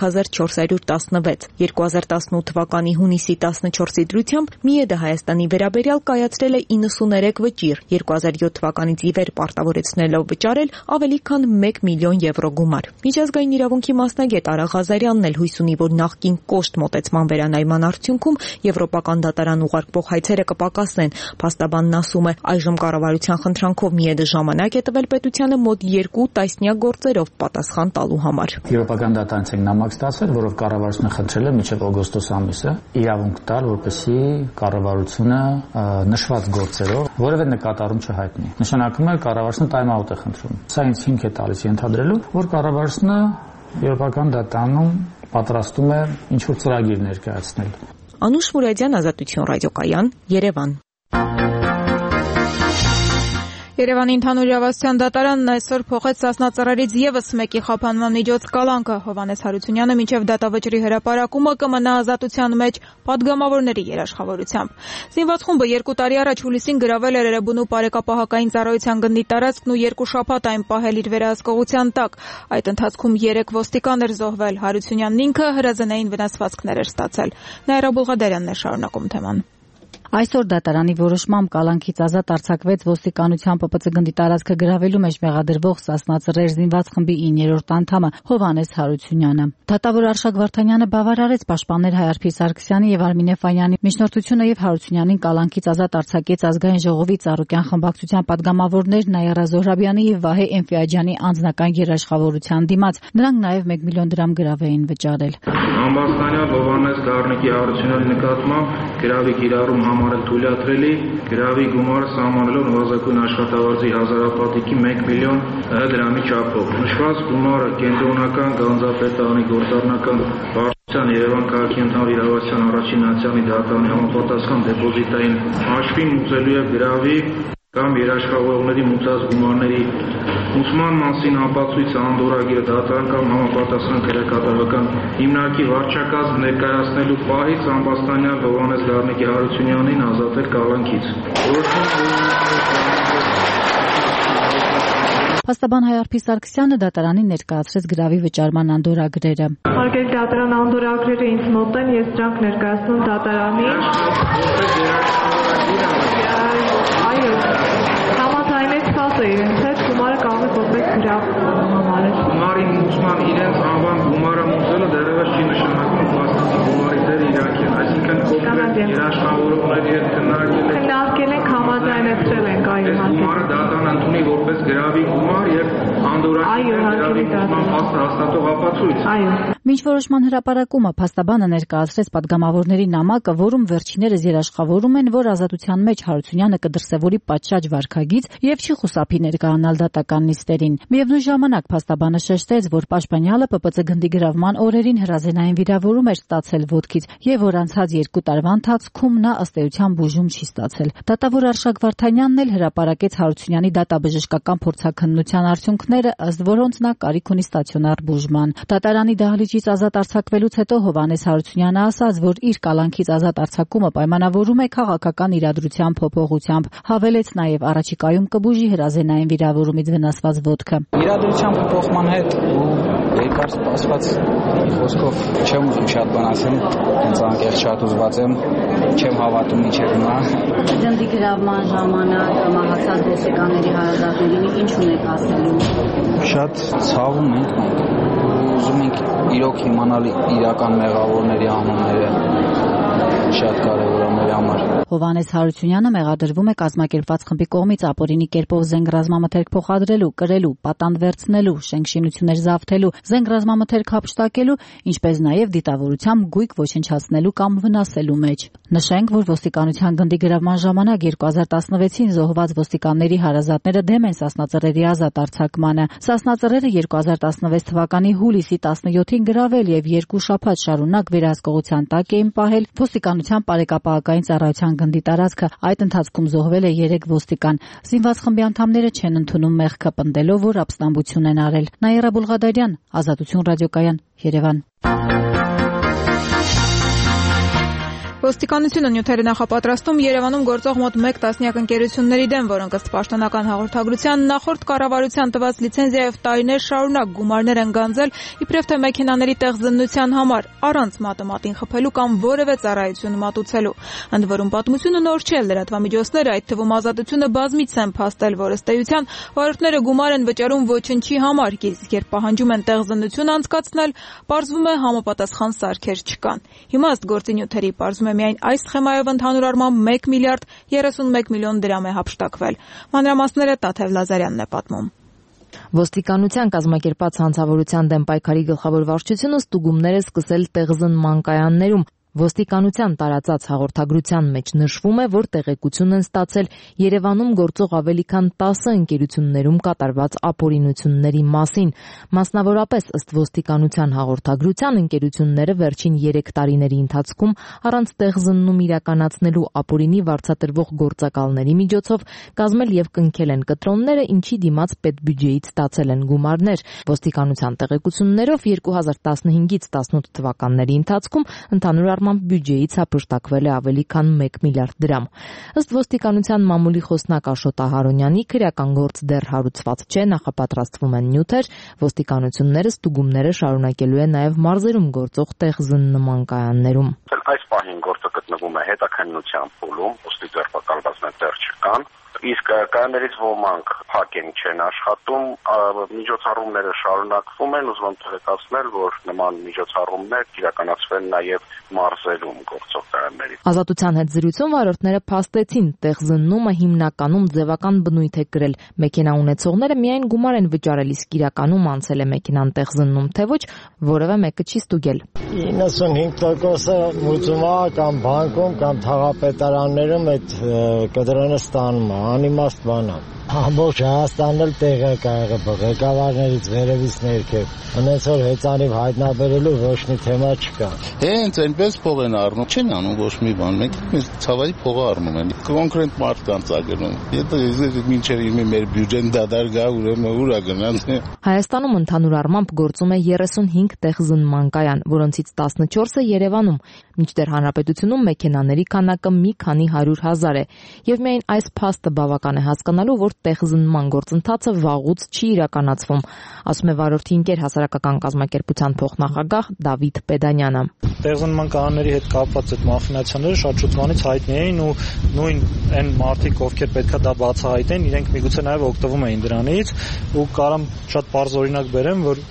S5: 3416։ 2018 թվականի հունիսի 14-ի դրությամբ Միեդը Հայաստանի վերաբերյալ կայացրել է 93 վճիռ, 2007 թվականից ի վեր պարտավորեցնելով վճարել ավելի քան 1 միլիոն եվրո գումար։ Միջազգային իրավունքի մասնագետ Արա Ղազարյանն էլ հույս ունի, որ նախկին կոշտ մոտեցման վերանայման արդյունքում եվրոպական դատարան ուղարկվող հայցերը կպակասեն։ Փաստաբանն ասում է, այժմ կառավարության խնդրանքով Միեդը ժամանակ է տվել պետությանը մոտ 2 տասնյակ գործերով պատասխան տալու համար։
S23: Եվրոպական դատարանից ենք նամակ ստացել, որով կառավարությունը խնդրել է մինչև օգոստոս ամիսը իրավունք տալ, որպեսզի կառավարությունը նշված գործերով որևէ նկատառում չհայտնի։ Նշանակում է կառավարությունը time-out է խնդրում։ Սա ինձ հիմք է տալիս ենթադրելու, որ կառավարությունը Եվրոպական դատարանում պատրաստում է ինչ-որ ծրագիր ներկայացնել։
S5: Անուշ Մուրադյան, Ազատություն ռադիոկայան, Երևան։
S1: Երևանի ընդհանուր իրավասության դատարանն այսօր փոխեց Սասնա ծռերից եւս մեկի խափանման միջոց կալանքը։ Հովհաննես Հարությունյանը մինչև դատավճռի հրապարակումը կմնա ազատության մեջ պատգամավորների երաշխավորությամբ։ Զինված խումբը 2 տարի առաջ հուլիսին գրավել էր Էրեբունու Պարեկապահակային ծառայության գնդի տարածքն ու 2 շաբաթ այն պահել իր վերահսկողության տակ։ Այդ ընթացքում 3 ոստիկան էր զոհվել։ Հարությունյանն ինքը հրազենային վնասվածքներ էր ստացել։ Նաիրա Բուլղադարյանն է շարունակում թեման։
S13: Այսօր դատարանի որոշմամբ կալանքից ազատ արձակվեց ոստիկանության ՊՊՑ գնդի տարածքը գրավելու մեջ մեղադրվող Սասնա ծռեր զինված խմբի 9-րդ անդամը Հովհաննես Հարությունյանը։ Դատավոր Արշակ Վարդանյանը բավարարեց պաշտպաններ Հայարփի Սարգսյանի եւ Արմինե Ֆանյանի միջնորդությունը եւ Հարությունյանին կալանքից ազատ արձակեց ազգային ժողովի Ծառուկյան խմբակցության падգամավորներ Նաիրա Զոհրաբյանի եւ Վահե Էնֆիաջյանի անձնական երաշխավորության դիմաց։ Նրանք նաեւ 1 միլիոն դրամ գրավ էին վճարել։
S2: Ամբաստանյալ Հովհաննես Գառնիկի Հարությունյանի նկատմամբ գրավի կիրառում համարել թույլատրելի, գրավի գումարը սահմանելով նվազագույն աշխատավարձի հազարապատիկի 1 միլիոն դրամի չափով։ Նշված գումարը կենտրոնական գանձապետարանի գործառնական վարչության Երևան քաղաքի ընդհանուր իրավասության առաջին ատյանի դատարանի համապատասխան դեպոզիտային հաշվին մուծելու է գրավի կամ երաշխավորողների մուծած գումարների մուծման մասին ապացույց անդորագիրը դատարան կամ համապատասխան քրեակատարական հիմնարկի վարչակազմ ներկայացնելու պահից ամբաստանյալ Հովհաննես Գառնիկի Հարությունյանին ազատել կալանքից։
S13: Փաստաբան Հայարփի Սարգսյանը դատարանին ներկայացրեց գրավի վճարման անդորագրերը։
S8: Հարգելի դատարան, անդորագրերը ինձ մոտ են, ես դրանք ներկայացնում դատարանին։ Այո, համաձայնեց ֆազը իրենց հետ, գումարը կարող է որպես գրավ համարել։
S2: Գումարի մուծման իրենց անվան գումարը մուծելը դեռևս չի նշանակում փաստացի գումարի դեր իրաքին, այսինքն կոնկրետ երաշխավորողների հետ
S8: քննարկել ենք, համաձայնեցրել ենք, այո,
S2: գումարը դատարան ընդունի որպես գրավի գումար եւ անդորագրերի հաստատող ապացույց։
S8: Այո։
S13: Մինչ որոշման հրապարակումը փաստաբանը ներկայացրեց падգամավորների նամակը, որում վերջիններս երաշխավորում են, որ ազատության մեջ Հարությունյանը կդրսևորի պատշաճ վարքագիծ եւ չի խուսափի ներկայանալ դատական նիստերին։ Միևնույն ժամանակ փաստաբանը շեշտեց, որ պաշտպանյալը ՊՊՑ գնդի գրավման օրերին հրազենային վիրավորում էր ստացել ոտքից եւ որ անցած 2 տարվա ընթացքում նա ըստ էության բուժում չի ստացել։ Դատավոր Արշակ Վարդանյանն էլ հրապարակեց Հարությունյանի դատաբժշկական փորձաքննության արդյունքները, ըստ որոնց նա կարիք ունի ստացիոնար բուժման։ Դատարանի դահլիճից ազատ արձակվելուց հետո Հովհաննես Հարությունյանը ասաց, որ իր կալանքից ազատ արձակումը պայմանավորում է քաղաքական իրադրության փոփոխությամբ։ Հավելեց նաև առաջիկայում կբուժի հրազենային վիրավորումից վնասված ոտքը։
S23: Իրադրության փոփոխման հետ ու երկար սպասված խոսքով չեմ ուզում շատ բան ասեմ, հենց անկեղծ շատ ուզված եմ, չեմ հավատում ինչեր հիմա։
S9: Գնդի գրավման ժամանակ մահացած ոստիկանների հարազատներին ինչ ունեք ասելու։
S23: Շատ ցավում ենք, ուզում ենք իրոք իմանալ իրական մեղավորների անունները, շատ կարևոր է մեր համար։
S13: Հովհաննես Հարությունյանը մեղադրվում է կազմակերպված խմբի կողմից ապօրինի կերպով զենք ռազմամթերք փոխադրելու, կրելու, պատանդ վերցնելու, շենքշինություններ զավթելու, զենք ռազմամթերք հափշտակելու, ինչպես նաև դիտավորությամբ գույք ոչնչացնելու կամ վնասելու մեջ։ Նշենք, որ ոստիկանության գնդի գրավման ժամանակ 2016-ին զոհված ոստիկանների հարազատները դեմ են Սասնա ծռերի ազատ արձակմանը։ Սասնա ծռերը 2016 թվականի հուլիսի 17-ին գրավել եւ 2 շաբաթ շարունակ վերահսկողության տակ էին պահել ոստիկանության Պարեկապահակային ծառայության գնդի տարածքը։ Այդ ընթացքում զոհվել է 3 ոստիկան։ Զինված խմբի անդամները չեն ընդունում մեղքը, պնդելով, որ ապստամբություն են արել։ Նաիրա Բուլղադարյան, Ազատություն ռադիոկայան, Երևան։
S1: Ոստիկանությունը նյութերը նախապատրաստում Երևանում գործող մոտ 1 տասնյակ ընկերությունների դեմ, որոնք ըստ պաշտոնական հաղորդագրության նախորդ կառավարության տված լիցենզիայով տարիներ շարունակ գումարներ են գանձել իբրև թե մեքենաների տեղզննության համար, առանց մատը մատին խփելու կամ որևէ ծառայություն մատուցելու։ Ընդ որում պատմությունը նոր չէ, լրատվամիջոցները, այդ թվում Ազատությունը բազմիցս են փաստել, որ ըստ էության վարորդները գումար են վճարում ոչնչի համար, իսկ երբ պահանջում են տեղզննություն անցկացնել, պարզվում է համապատասխան սարքեր չկան։ Հիմա ըստ գործի նյութերի պարզվում է միայն այս սխեմայով ընդհանուր առմամբ 1 միլիարդ 31 միլիոն դրամ է հափշտակվել։ Մանրամասները Տաթև Լազարյանն է պատմում։
S24: Ոստիկանության կազմակերպած հանցավորության դեմ պայքարի գլխավոր վարչությունը ստուգումներ է սկսել տեղզնման կայաններում։ Ոստիկանության տարածած հաղորդագրության մեջ նշվում է, որ տեղեկություն են ստացել Երևանում գործող ավելի քան 10 ընկերություններում կատարված ապօրինությունների մասին։ Մասնավորապես, ըստ ոստիկանության հաղորդագրության, ընկերությունները վերջին 3 տարիների ընթացքում առանց տեղզննում իրականացնելու ապօրինի վարձատրվող գործակալների միջոցով կազմել եւ կնքել են կտրոնները, ինչի դիմաց պետբյուջեից ստացել են գումարներ։ Ոստիկանության տեղեկություններով 2015-ից 18 թվականների ընթացքում ընդհանուր բյուջեից հափշտակվել է ավելի քան 1 միլիարդ դրամ։ Ըստ ոստիկանության մամուլի խոսնակ Աշոտ Ահարոնյանի, քրեական գործ դեռ հարուցված չէ, նախապատրաստվում են նյութեր, ոստիկանությունները ստուգումները շարունակելու է նաև մարզերում գործող տեղզննման կայաններում։
S7: Այս պահին գործը գտնվում է հետաքննության փուլում, ոստի ձերբակալվածներ դեռ չկան, իսկ կայաններից ոմանք փակ են, չեն աշխատում, միջոցառումները շարունակվում են, ուզում եմ տեղեկացնել, որ նման միջոցառումներ իրականացվեն նաև մարզերում գործող կայանների։
S24: Ազատության հետ զրույցում վարորդները փաստեցին, տեղզննումը հիմնականում ձևական բնույթ է կրել։ Մեքենա ունեցողները միայն գումար են վճարել, իսկ իրականում անցել է մեքենան տեղզննում, թե ոչ, որևէ մեկը չի ստուգել։
S10: 95%-ը մուծումա կամ բանկում կամ թաղապետարաններում այդ կտրոնը ստանում է, անիմաստ բան է։ Ամբողջ Հայաստանն էլ տեղյակ է եղել ղեկավարներից վերևից ներքև։ Հենց որ հեծանիվ հայտնաբերելու ոչ մի թեմա չկա։
S11: Հենց այնպես փող են առնում, չեն անում ոչ մի բան, մենք մեզ ցավալի փողը առնում են։ Կոնկրետ մարդկանց ագնում։ Եթե մինչև մեր բյուջեն դադար գա, ուրեմն ուր է գնաց։
S24: Հայաստանում ընդհանուր առմամբ գործում է 35 տեղզնման կայան, որոնցից 14-ը Երևանում, մինչդեռ հանրապետությունում մեքենաների քանակը մի քանի 100,000 է։ Եվ միայն այս փաստը բավական է հասկանալու, որ տեղզնման գործընթացը վաղուց չի իրականացվում, ասում է վարորդի ընկեր հասարակական կազմակերպության փոխնախագահ Դավիթ Պեդանյանը։
S12: Տեղզնման կանոնների հետ կապված այդ մախինացիաները շատ շուտվանից հայտնի էին ու նույն այն մարդիկ, ովքեր պետքա դա բացահայտեն, իրենք միգուցե նաև օգտվում էին դրանից ու կարամ շատ պարզ օրինակ բերեմ, որ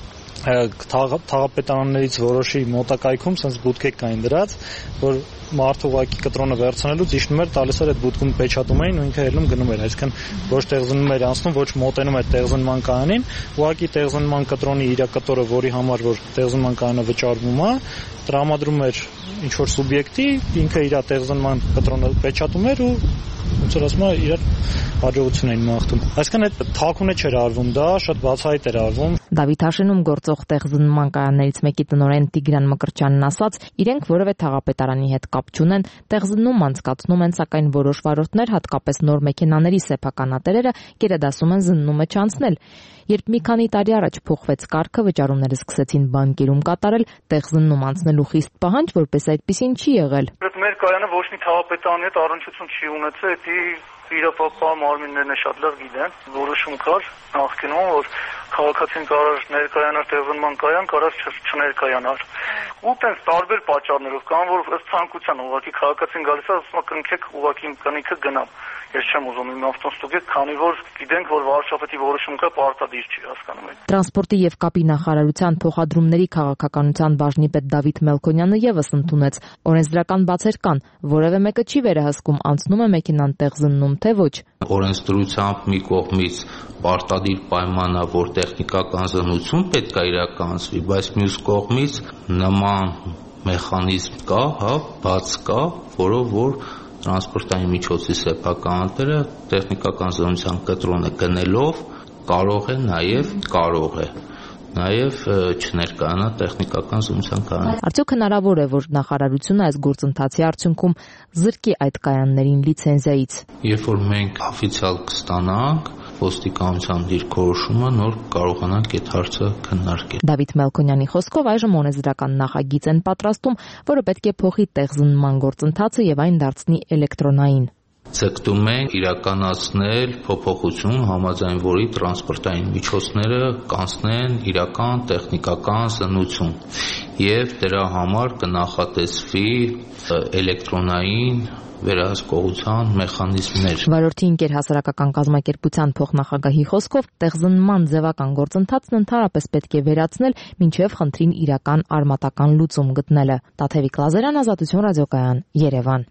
S12: թաղապետարաններից որոշի մոտակայքում sense բուտկեր կային դրած, որ մարդը ուղակի կտրոնը վերցնելուց իջնում էր, տալիս էր այդ բուտկում պեչատում էին ու ինքը ելնում գնում էր, այսինքն ոչ տեղզննում էր անցնում, ոչ մոտենում էր տեղզնման կայանին, ուղակի տեղզնման կտրոնի իր կտորը, որի համար որ տեղզնման կայանը վճարվում է, տրամադրում էր ինչ որ սուբյեկտի, ինքը իր տեղզնման կտրոնը պեչատում էր ու ոնց որ ասում է իր հաջողություն էին մաղթում։ Այսինքն այդ թաքուն չէր արվում, դա շատ բացահայտ էր արվում։
S24: Դավիթաշենում գործող տեղզնման կայաններից մեկի տնօրեն Տիգրան Մկրտչյանն ասաց, իրենք որևէ թաղապետարանի հետ կապ չունեն, տեղզննում անցկացնում են, սակայն որոշ վարորդներ, հատկապես նոր մեքենաների սեփականատերերը գերադասում են զննումը չանցնել։ Երբ մի քանի տարի առաջ փոխվեց կարգը, վճարումները սկսեցին բանկերում կատարել, տեղզննում անցնելու խիստ պահանջ, որպես այդպեսին չի եղել։
S25: Մեր կայանը ոչ մի թաղապետարանի հետ առնչություն չի ունեցել, իրապապա մարմիններն է շատ լավ գիտեն, որոշում կար նախկինում, որ քաղաքացին կարող ներկայանար տեղզնման կայան, կարող չներկայանար։ Ու տենց տարբեր պատճառներով կան, որ ըստ ցանկության ուղղակի քաղաքացին գալիս է, ասում է կնքեք ուղղակի կնիքը գնամ։ Ես չեմ ուզում իմ ավտոն ստուգել, քանի որ գիտենք, որ վարչապետի որոշում կա, պարտադիր չի, հասկանում եք։
S24: Տրանսպորտի եւ կապի նախարարության փոխադրումների քաղաքականության բաժնի պետ Դավիթ Մելքոնյանը եւս ընդունեց, օրենսդրական բացեր կան, որևէ մեկը չի վերահսկում անցնում է մեքենան տեղզննում, թե ոչ։
S26: Օրենսդրությամբ մի կողմից պարտադիր պայման է, որ տեխնիկական զննություն պետք է իրականացվի, բայց մյուս կողմից նման մեխանիզմ կա, բաց կա, որով որ տրանսպորտային միջոցի սեփականատերը տեխնիկական զննության կտրոնը գնելով կարող է նաև չներկայանա տեխնիկական զննության կայան։
S24: Արդյոք հնարավոր է, որ նախարարությունը այս գործընթացի արդյունքում զրկի այդ կայաններին լիցենզիայից։
S26: Երբ որ մենք օֆիցիալ կստանանք ոստիկանության դիրքորոշումը, նոր կարողանանք այդ հարցը քննարկել։
S24: Դավիթ Մելքոնյանի խոսքով այժմ օրենսդրական նախագիծ են պատրաստում, որը պետք է փոխի տեղզնման գործընթացը եւ այն դարձնի էլեկտրոնային։
S26: Ձգտում ենք իրականացնել փոփոխություն, համաձայն որի տրանսպորտային միջոցները կանցնեն իրական տեխնիկական զննություն եւ դրա համար կնախատեսվի էլեկտրոնային վերահսկողության մեխանիզմներ։
S24: Վարորդի ընկեր հասարակական կազմակերպության փոխնախագահի խոսքով տեղզնման ձևական գործընթացն ընդհանրապես պետք է վերացնել, մինչև խնդրին իրական արմատական լուծում գտնելը։ Տաթևիկ Լազարյան, Ազատություն ռադիոկայան, Երևան։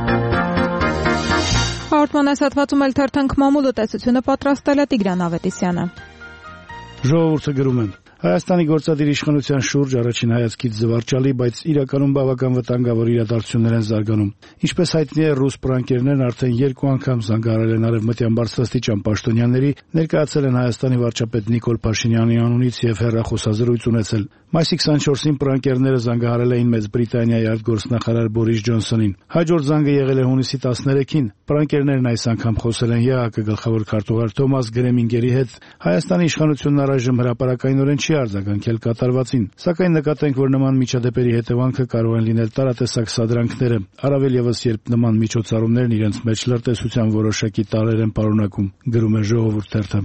S1: Հաղորդման այս հատվածում էլ թերթանք մամուլը տեսությունը պատրաստել է Տիգրան Ավետիսյանը։
S27: Ժողովուրդը գրում են.
S4: Հայաստանի գործադիր իշխանության շուրջ առաջին հայացքից զվարճալի, բայց իրականում բավական վտանգավոր իրադարձություններ են զարգանում։ Ինչպես հայտնի է, ռուս պրանկերներն արդեն 2 անգամ զանգահարել են արևմտյան բարձրաստիճան պաշտոնյաների, ներկայացել են Հայաստանի վարչապետ Նիկոլ Փաշինյանի անունից եւ հեռախոսազրույց ունեցել։ Մայիսի 24-ին պրանկերները զանգահարել էին Մեծ Բրիտանիայի արտգործնախարար Բորիս Ջոնսոնին։ Հաջորդ զանգը եղել է հունիսի 13-ին։ Պրանկերներն այս անգամ խոսել են ԵԱՀԿ գլխավոր քարտուղար Թոմաս Գրեմինգերի հետ։ Հայաստանի իշխանությունն առայժմ հրապարակայնորեն չի արձագանքել կատարվածին, սակայն նկատենք, որ նման միջադեպերի հետևանքը կարող են լինել տարատեսակ սադրանքները, առավել ևս երբ նման միջոցառումներն իրենց մեջ լրտեսության որոշակի տարրեր են պարունակում, գրում է Ժողովուրդ թերթը։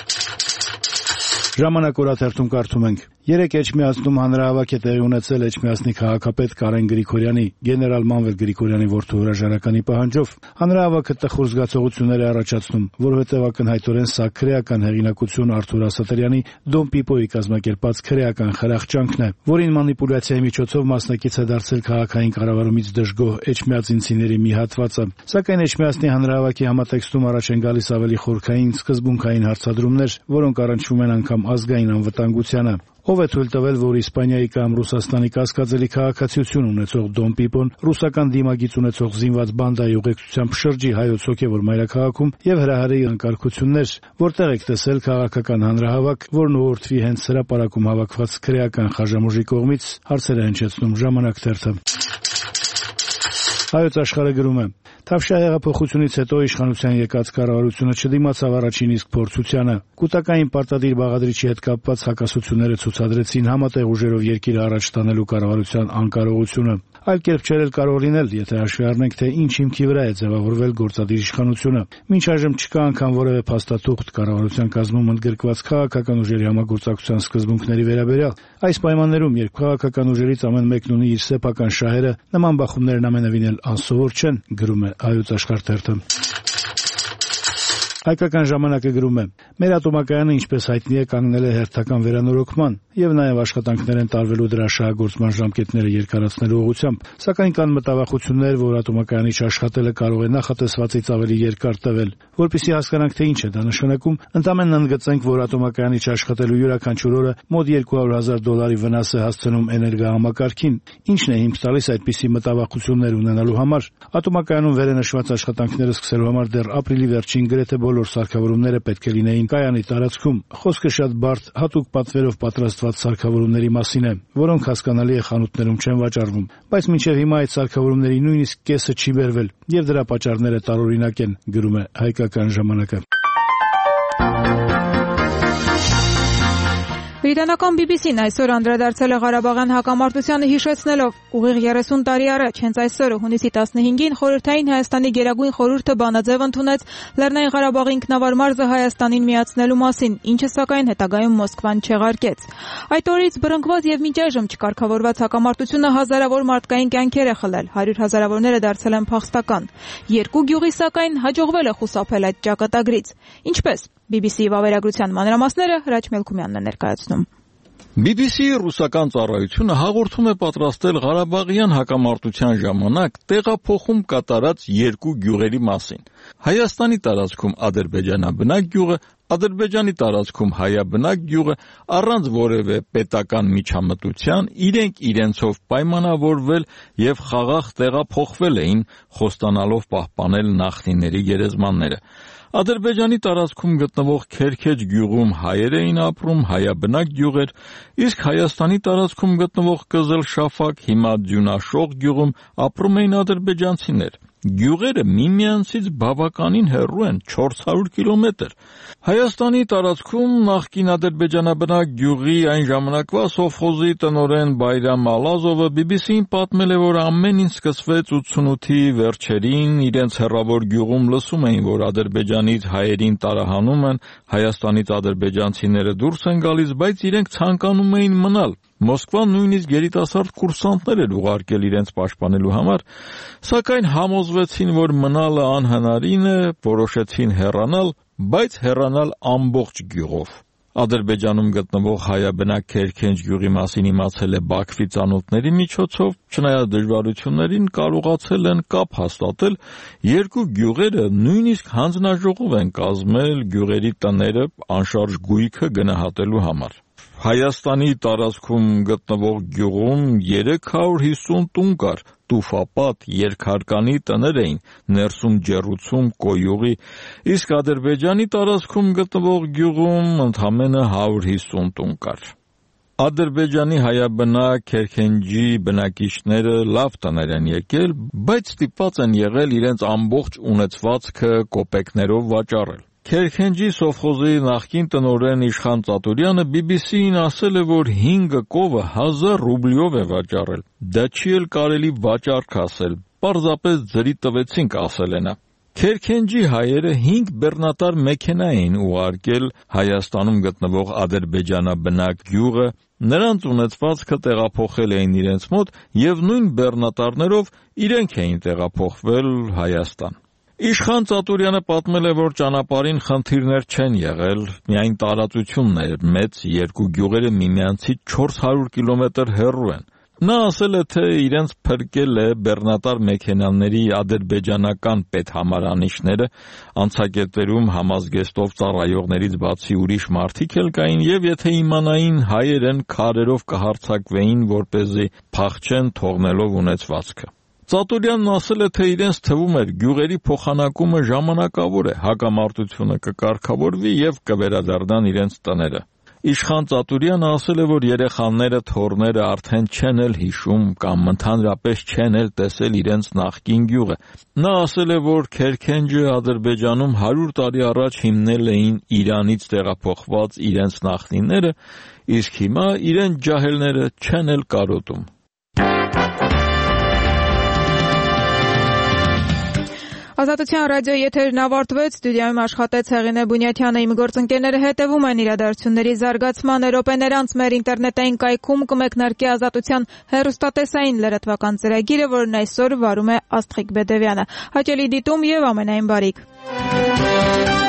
S4: Ժամանակ օրաթերթում կարդում ենք. Երեկ Էջմիածնում հանրահավաք է տեղի ունեցել Էջմիածնի քաղաքապետ Կարեն Գրիգորյանի, գեներալ Մանվել Գրիգորյանի որդու հրաժարականի պահանջով։ Հանրահավաքը տխուր զգացողություններ է առաջացնում, որովհետև ակնհայտորեն սա քրեական հեղինակություն Արթուր Ասատրյանի Դոն Պիպոյի կազմակերպած քրեական խրախճանքն է, որին մանիպուլյացիայի միջոցով մասնակից է դարձել քաղաքային կառավարումից դժգոհ էջմիածինցիների մի հատվածը։ Սակայն Էջմիածնի հանրահավաքի համատեքստում առաջ են գալիս ավելի խորքային, սկզբունքային հարցադրումներ, որոնք առնչվում են անգամ ազգային անվտանգությանը։ Ով է թույլ տվել, որ Իսպանիայի կամ Ռուսաստանի կասկածելի քաղաքացիություն ունեցող Դոն Պիպոն ռուսական դիմագիծ ունեցող զինված բանդայի ուղեկցությամբ շրջի հայոց հոգևոր մայրաքաղաքում եւ հրահրի անկարգություններ, որտեղ եք տեսել քաղաքական հանրահավաք, որն ուղղորդվի հենց հրապարակում հավաքված քրեական խաժամուժի կողմից, հարցեր է հնչեցնում Ժամանակ թերթը։ Հայոց աշխարհը գրում է. Թավշյա հեղափոխությունից հետո իշխանության եկած կառավարությունը չդիմացավ առաջին իսկ փորձությանը։ Կուտակային պարտադիր բաղադրիչի հետ կապված հակասությունները ցուցադրեցին համատեղ ուժերով երկիրը առաջ տանելու կառավարության անկարողությունը։ Այլ կերպ չէր էլ կարող լինել, եթե հաշվի առնենք, թե ինչ հիմքի վրա է ձևավորվել գործադիր իշխանությունը։ Մինչ այժմ չկա անգամ որևէ փաստաթուղթ կառավարության կազմում ընդգրկված քաղաքական ուժերի համագործակցության սկզբունքների վերաբերյալ։ Այս պայմաններում, երբ քաղաքական ուժերից ամեն մեկն ունի իր սեփական շահերը, նման բախումներն ամենևին էլ անսովոր չեն, գրում է Հայոց աշխարհ թերթը։ Հայկական ժամանակը գրում է. Մեր ատոմակայանը, ինչպես հայտնի է, կանգնել է հերթական վերանորոգման եւ նաեւ աշխատանքներ են տարվելու դրա շահագործման ժամկետները երկարացնելու ուղղությամբ, սակայն կան մտավախություններ, որ ատոմակայանի չաշխատելը կարող է նախատեսվածից ավելի երկար տևել։ Որպեսզի հասկանանք, թե ինչ է դա նշանակում, ընդամենն ընդգծենք, որ ատոմակայանի չաշխատելու յուրաքանչյուր օրը մոտ $200,000 վնաս է հասցնում էներգահամակարգին։ Ինչն է հիմք տալիս այդպիսի մտավախություններ ունենալու համար։ Ատոմակայանում վերենշված աշխատանքները սկսելու համար դեռ ապրիլի վերջին գրեթե բոլոր սարքավորումները պետք է լինեին կայանի տարածքում։ Խոսքը շատ բարդ, հատուկ պատվերով պատրաստված սարքավորումների մասին է, որոնք հասկանալի է խանութներում չեն վաճառվում, բայց մինչև հիմա այդ սարքավորումների նույնիսկ կեսը չի բերվել, եւ դրա պատճառները տարօրինակ են, գրում է Հայկական ժամանակը։
S1: Բրիտանական BBC-ն այսօր անդրադարձել է Ղարաբաղյան հակամարտությանը հիշեցնելով ուղիղ 30 տարի առաջ հենց այսօրը հունիսի 15-ին խորհրդային Հայաստանի Գերագույն խորհուրդը բանաձև ընդունեց Լեռնային Ղարաբաղի ինքնավար մարզը Հայաստանին միացնելու մասին, ինչը սակայն հետագայում Մոսկվան չեղարկեց։ Այդ օրից բռնկված եւ մինչ այժմ չկարգավորված հակամարտությունը հազարավոր մարդկային կյանքեր է խլել, 100 հազարավորները դարձել են փախստական։ Երկու գյուղի սակայն հաջողվել է խուսափել այդ ճակատագրից։ Ինչպես BBC-ի վավերագրության մանրամասները Հրաչ Մելքումյանն է ներկայացնում։
S14: BBC-ի ռուսական ծառայությունը հաղորդում է պատրաստել Ղարաբաղյան հակամարտության ժամանակ տեղափոխում կատարած երկու գյուղերի մասին։ Հայաստանի տարածքում ադրբեջանաբնակ գյուղը, Ադրբեջանի տարածքում հայաբնակ գյուղը առանց որևէ պետական միջամտության իրենք իրենցով պայմանավորվել եւ խաղաղ տեղափոխվել էին, խոստանալով պահպանել նախնիների գերեզմանները։ Ադրբեջանի տարածքում գտնվող Քերքեջ գյուղում հայեր էին ապրում, հայաբնակ գյուղեր, իսկ Հայաստանի տարածքում գտնվող Կզլշաֆակ, հիմա Ձյունաշող գյուղում ապրում էին ադրբեջանցիներ։ Գյուղերը միմյանցից բավականին հեռու են, 400 կիլոմետր։ Հայաստանի տարածքում նախկին ադրբեջանաբնակ գյուղի այն ժամանակվա սովխոզի տնօրեն Բայրամ Ալազովը BBC-ին պատմել է, որ ամեն ինչ սկսվեց 88-ի վերջերին, իրենց հեռավոր գյուղում լսում էին, որ Ադրբեջանից հայերին տարահանում են, Հայաստանից ադրբեջանցիները դուրս են գալիս, բայց իրենք ցանկանում էին մնալ։ Մոսկվան նույնիսկ երիտասարդ կուրսանտներ էր ուղարկել իրենց պաշտպանելու համար, սակայն համոզվեցին, որ մնալը անհնարին է, որոշեցին հեռանալ, բայց հեռանալ ամբողջ գյուղով։ Ադրբեջանում գտնվող հայաբնակ Քերքենջ գյուղի մասին իմացել է Բաքվի ծանոթների միջոցով, չնայած դժվարություններին կարողացել են կապ հաստատել, երկու գյուղերը նույնիսկ հանձնաժողով են կազմել գյուղերի տները անշարժ գույքը գնահատելու համար։ Հայաստանի տարածքում գտնվող գյուղում 350 տուն կար, տուֆապատ, երկհարկանի տներ էին, ներսում ջեռուցում, կոյուղի, իսկ Ադրբեջանի տարածքում գտնվող գյուղում ընդամենը 150 տուն կար։ Ադրբեջանի հայաբնակ Քերքենջի բնակիչները լավ տներ են եկել, բայց ստիպված են եղել իրենց ամբողջ ունեցվածքը կոպեկներով վաճառել։ Քերքենջի սովխոզի նախկին տնօրեն Իշխան Ծատուրյանը BBC-ին ասել է, որ 5 կովը 1000 ռուբլիով է վաճառել։ Դա չի էլ կարելի վաճառք ասել, պարզապես ձրի տվեցինք, ասել է նա։ Քերքենջի հայերը 5 բեռնատար մեքենա էին ուղարկել Հայաստանում գտնվող ադրբեջանաբնակ գյուղը, նրանց ունեցվածքը տեղափոխել էին իրենց մոտ եւ նույն բեռնատարներով իրենք էին տեղափոխվել Հայաստան։ Իշխան Ծատուրյանը պատմել է, որ ճանապարհին խնդիրներ չեն եղել, միայն տարածությունն էր մեծ, երկու գյուղերը միմյանցից 400 կիլոմետր հեռու են։ Նա ասել է, թե իրենց փրկել է բեռնատար մեքենաների ադրբեջանական պետհամարանիշները, անցակետերում համազգեստով ծառայողներից բացի ուրիշ մարդիկ էլ կային, եւ եթե իմանային հայերեն քարերով կհարձակվեին, որպեսզի փախչեն թողնելով ունեցվածքը։ Ծատուրյանն ասել է, թե իրենց թվում էր գյուղերի փոխանակումը ժամանակավոր է, հակամարտությունը կկարգավորվի եւ կվերադառնան իրենց տները։ Իշխան Ծատուրյանը ասել է, որ երեխաները, թոռները արդեն չեն էլ հիշում կամ ընդհանրապես չեն էլ տեսել իրենց նախկին գյուղը։ Նա ասել է, որ Քերքենջը Ադրբեջանում 100 տարի առաջ հիմնել էին Իրանից տեղափոխված իրենց նախնիները, իսկ հիմա իրենց ջահելները չեն էլ կարոտում։
S1: Ազատության ռադիոյի եթերն ավարտվեց, ստուդիայում աշխատեց Հեղինե Բունյաթյանը, իմ գործընկերները հետևում են իրադարձությունների զարգացմանը, րոպեներ անց մեր ինտերնետային կայքում կմեկնարկի Ազատության հեռուստատեսային լրատվական ծրագիրը, որն այսօր վարում է Աստղիկ Բեդևյանը։ Հաճելի դիտում եւ ամենայն բարիք։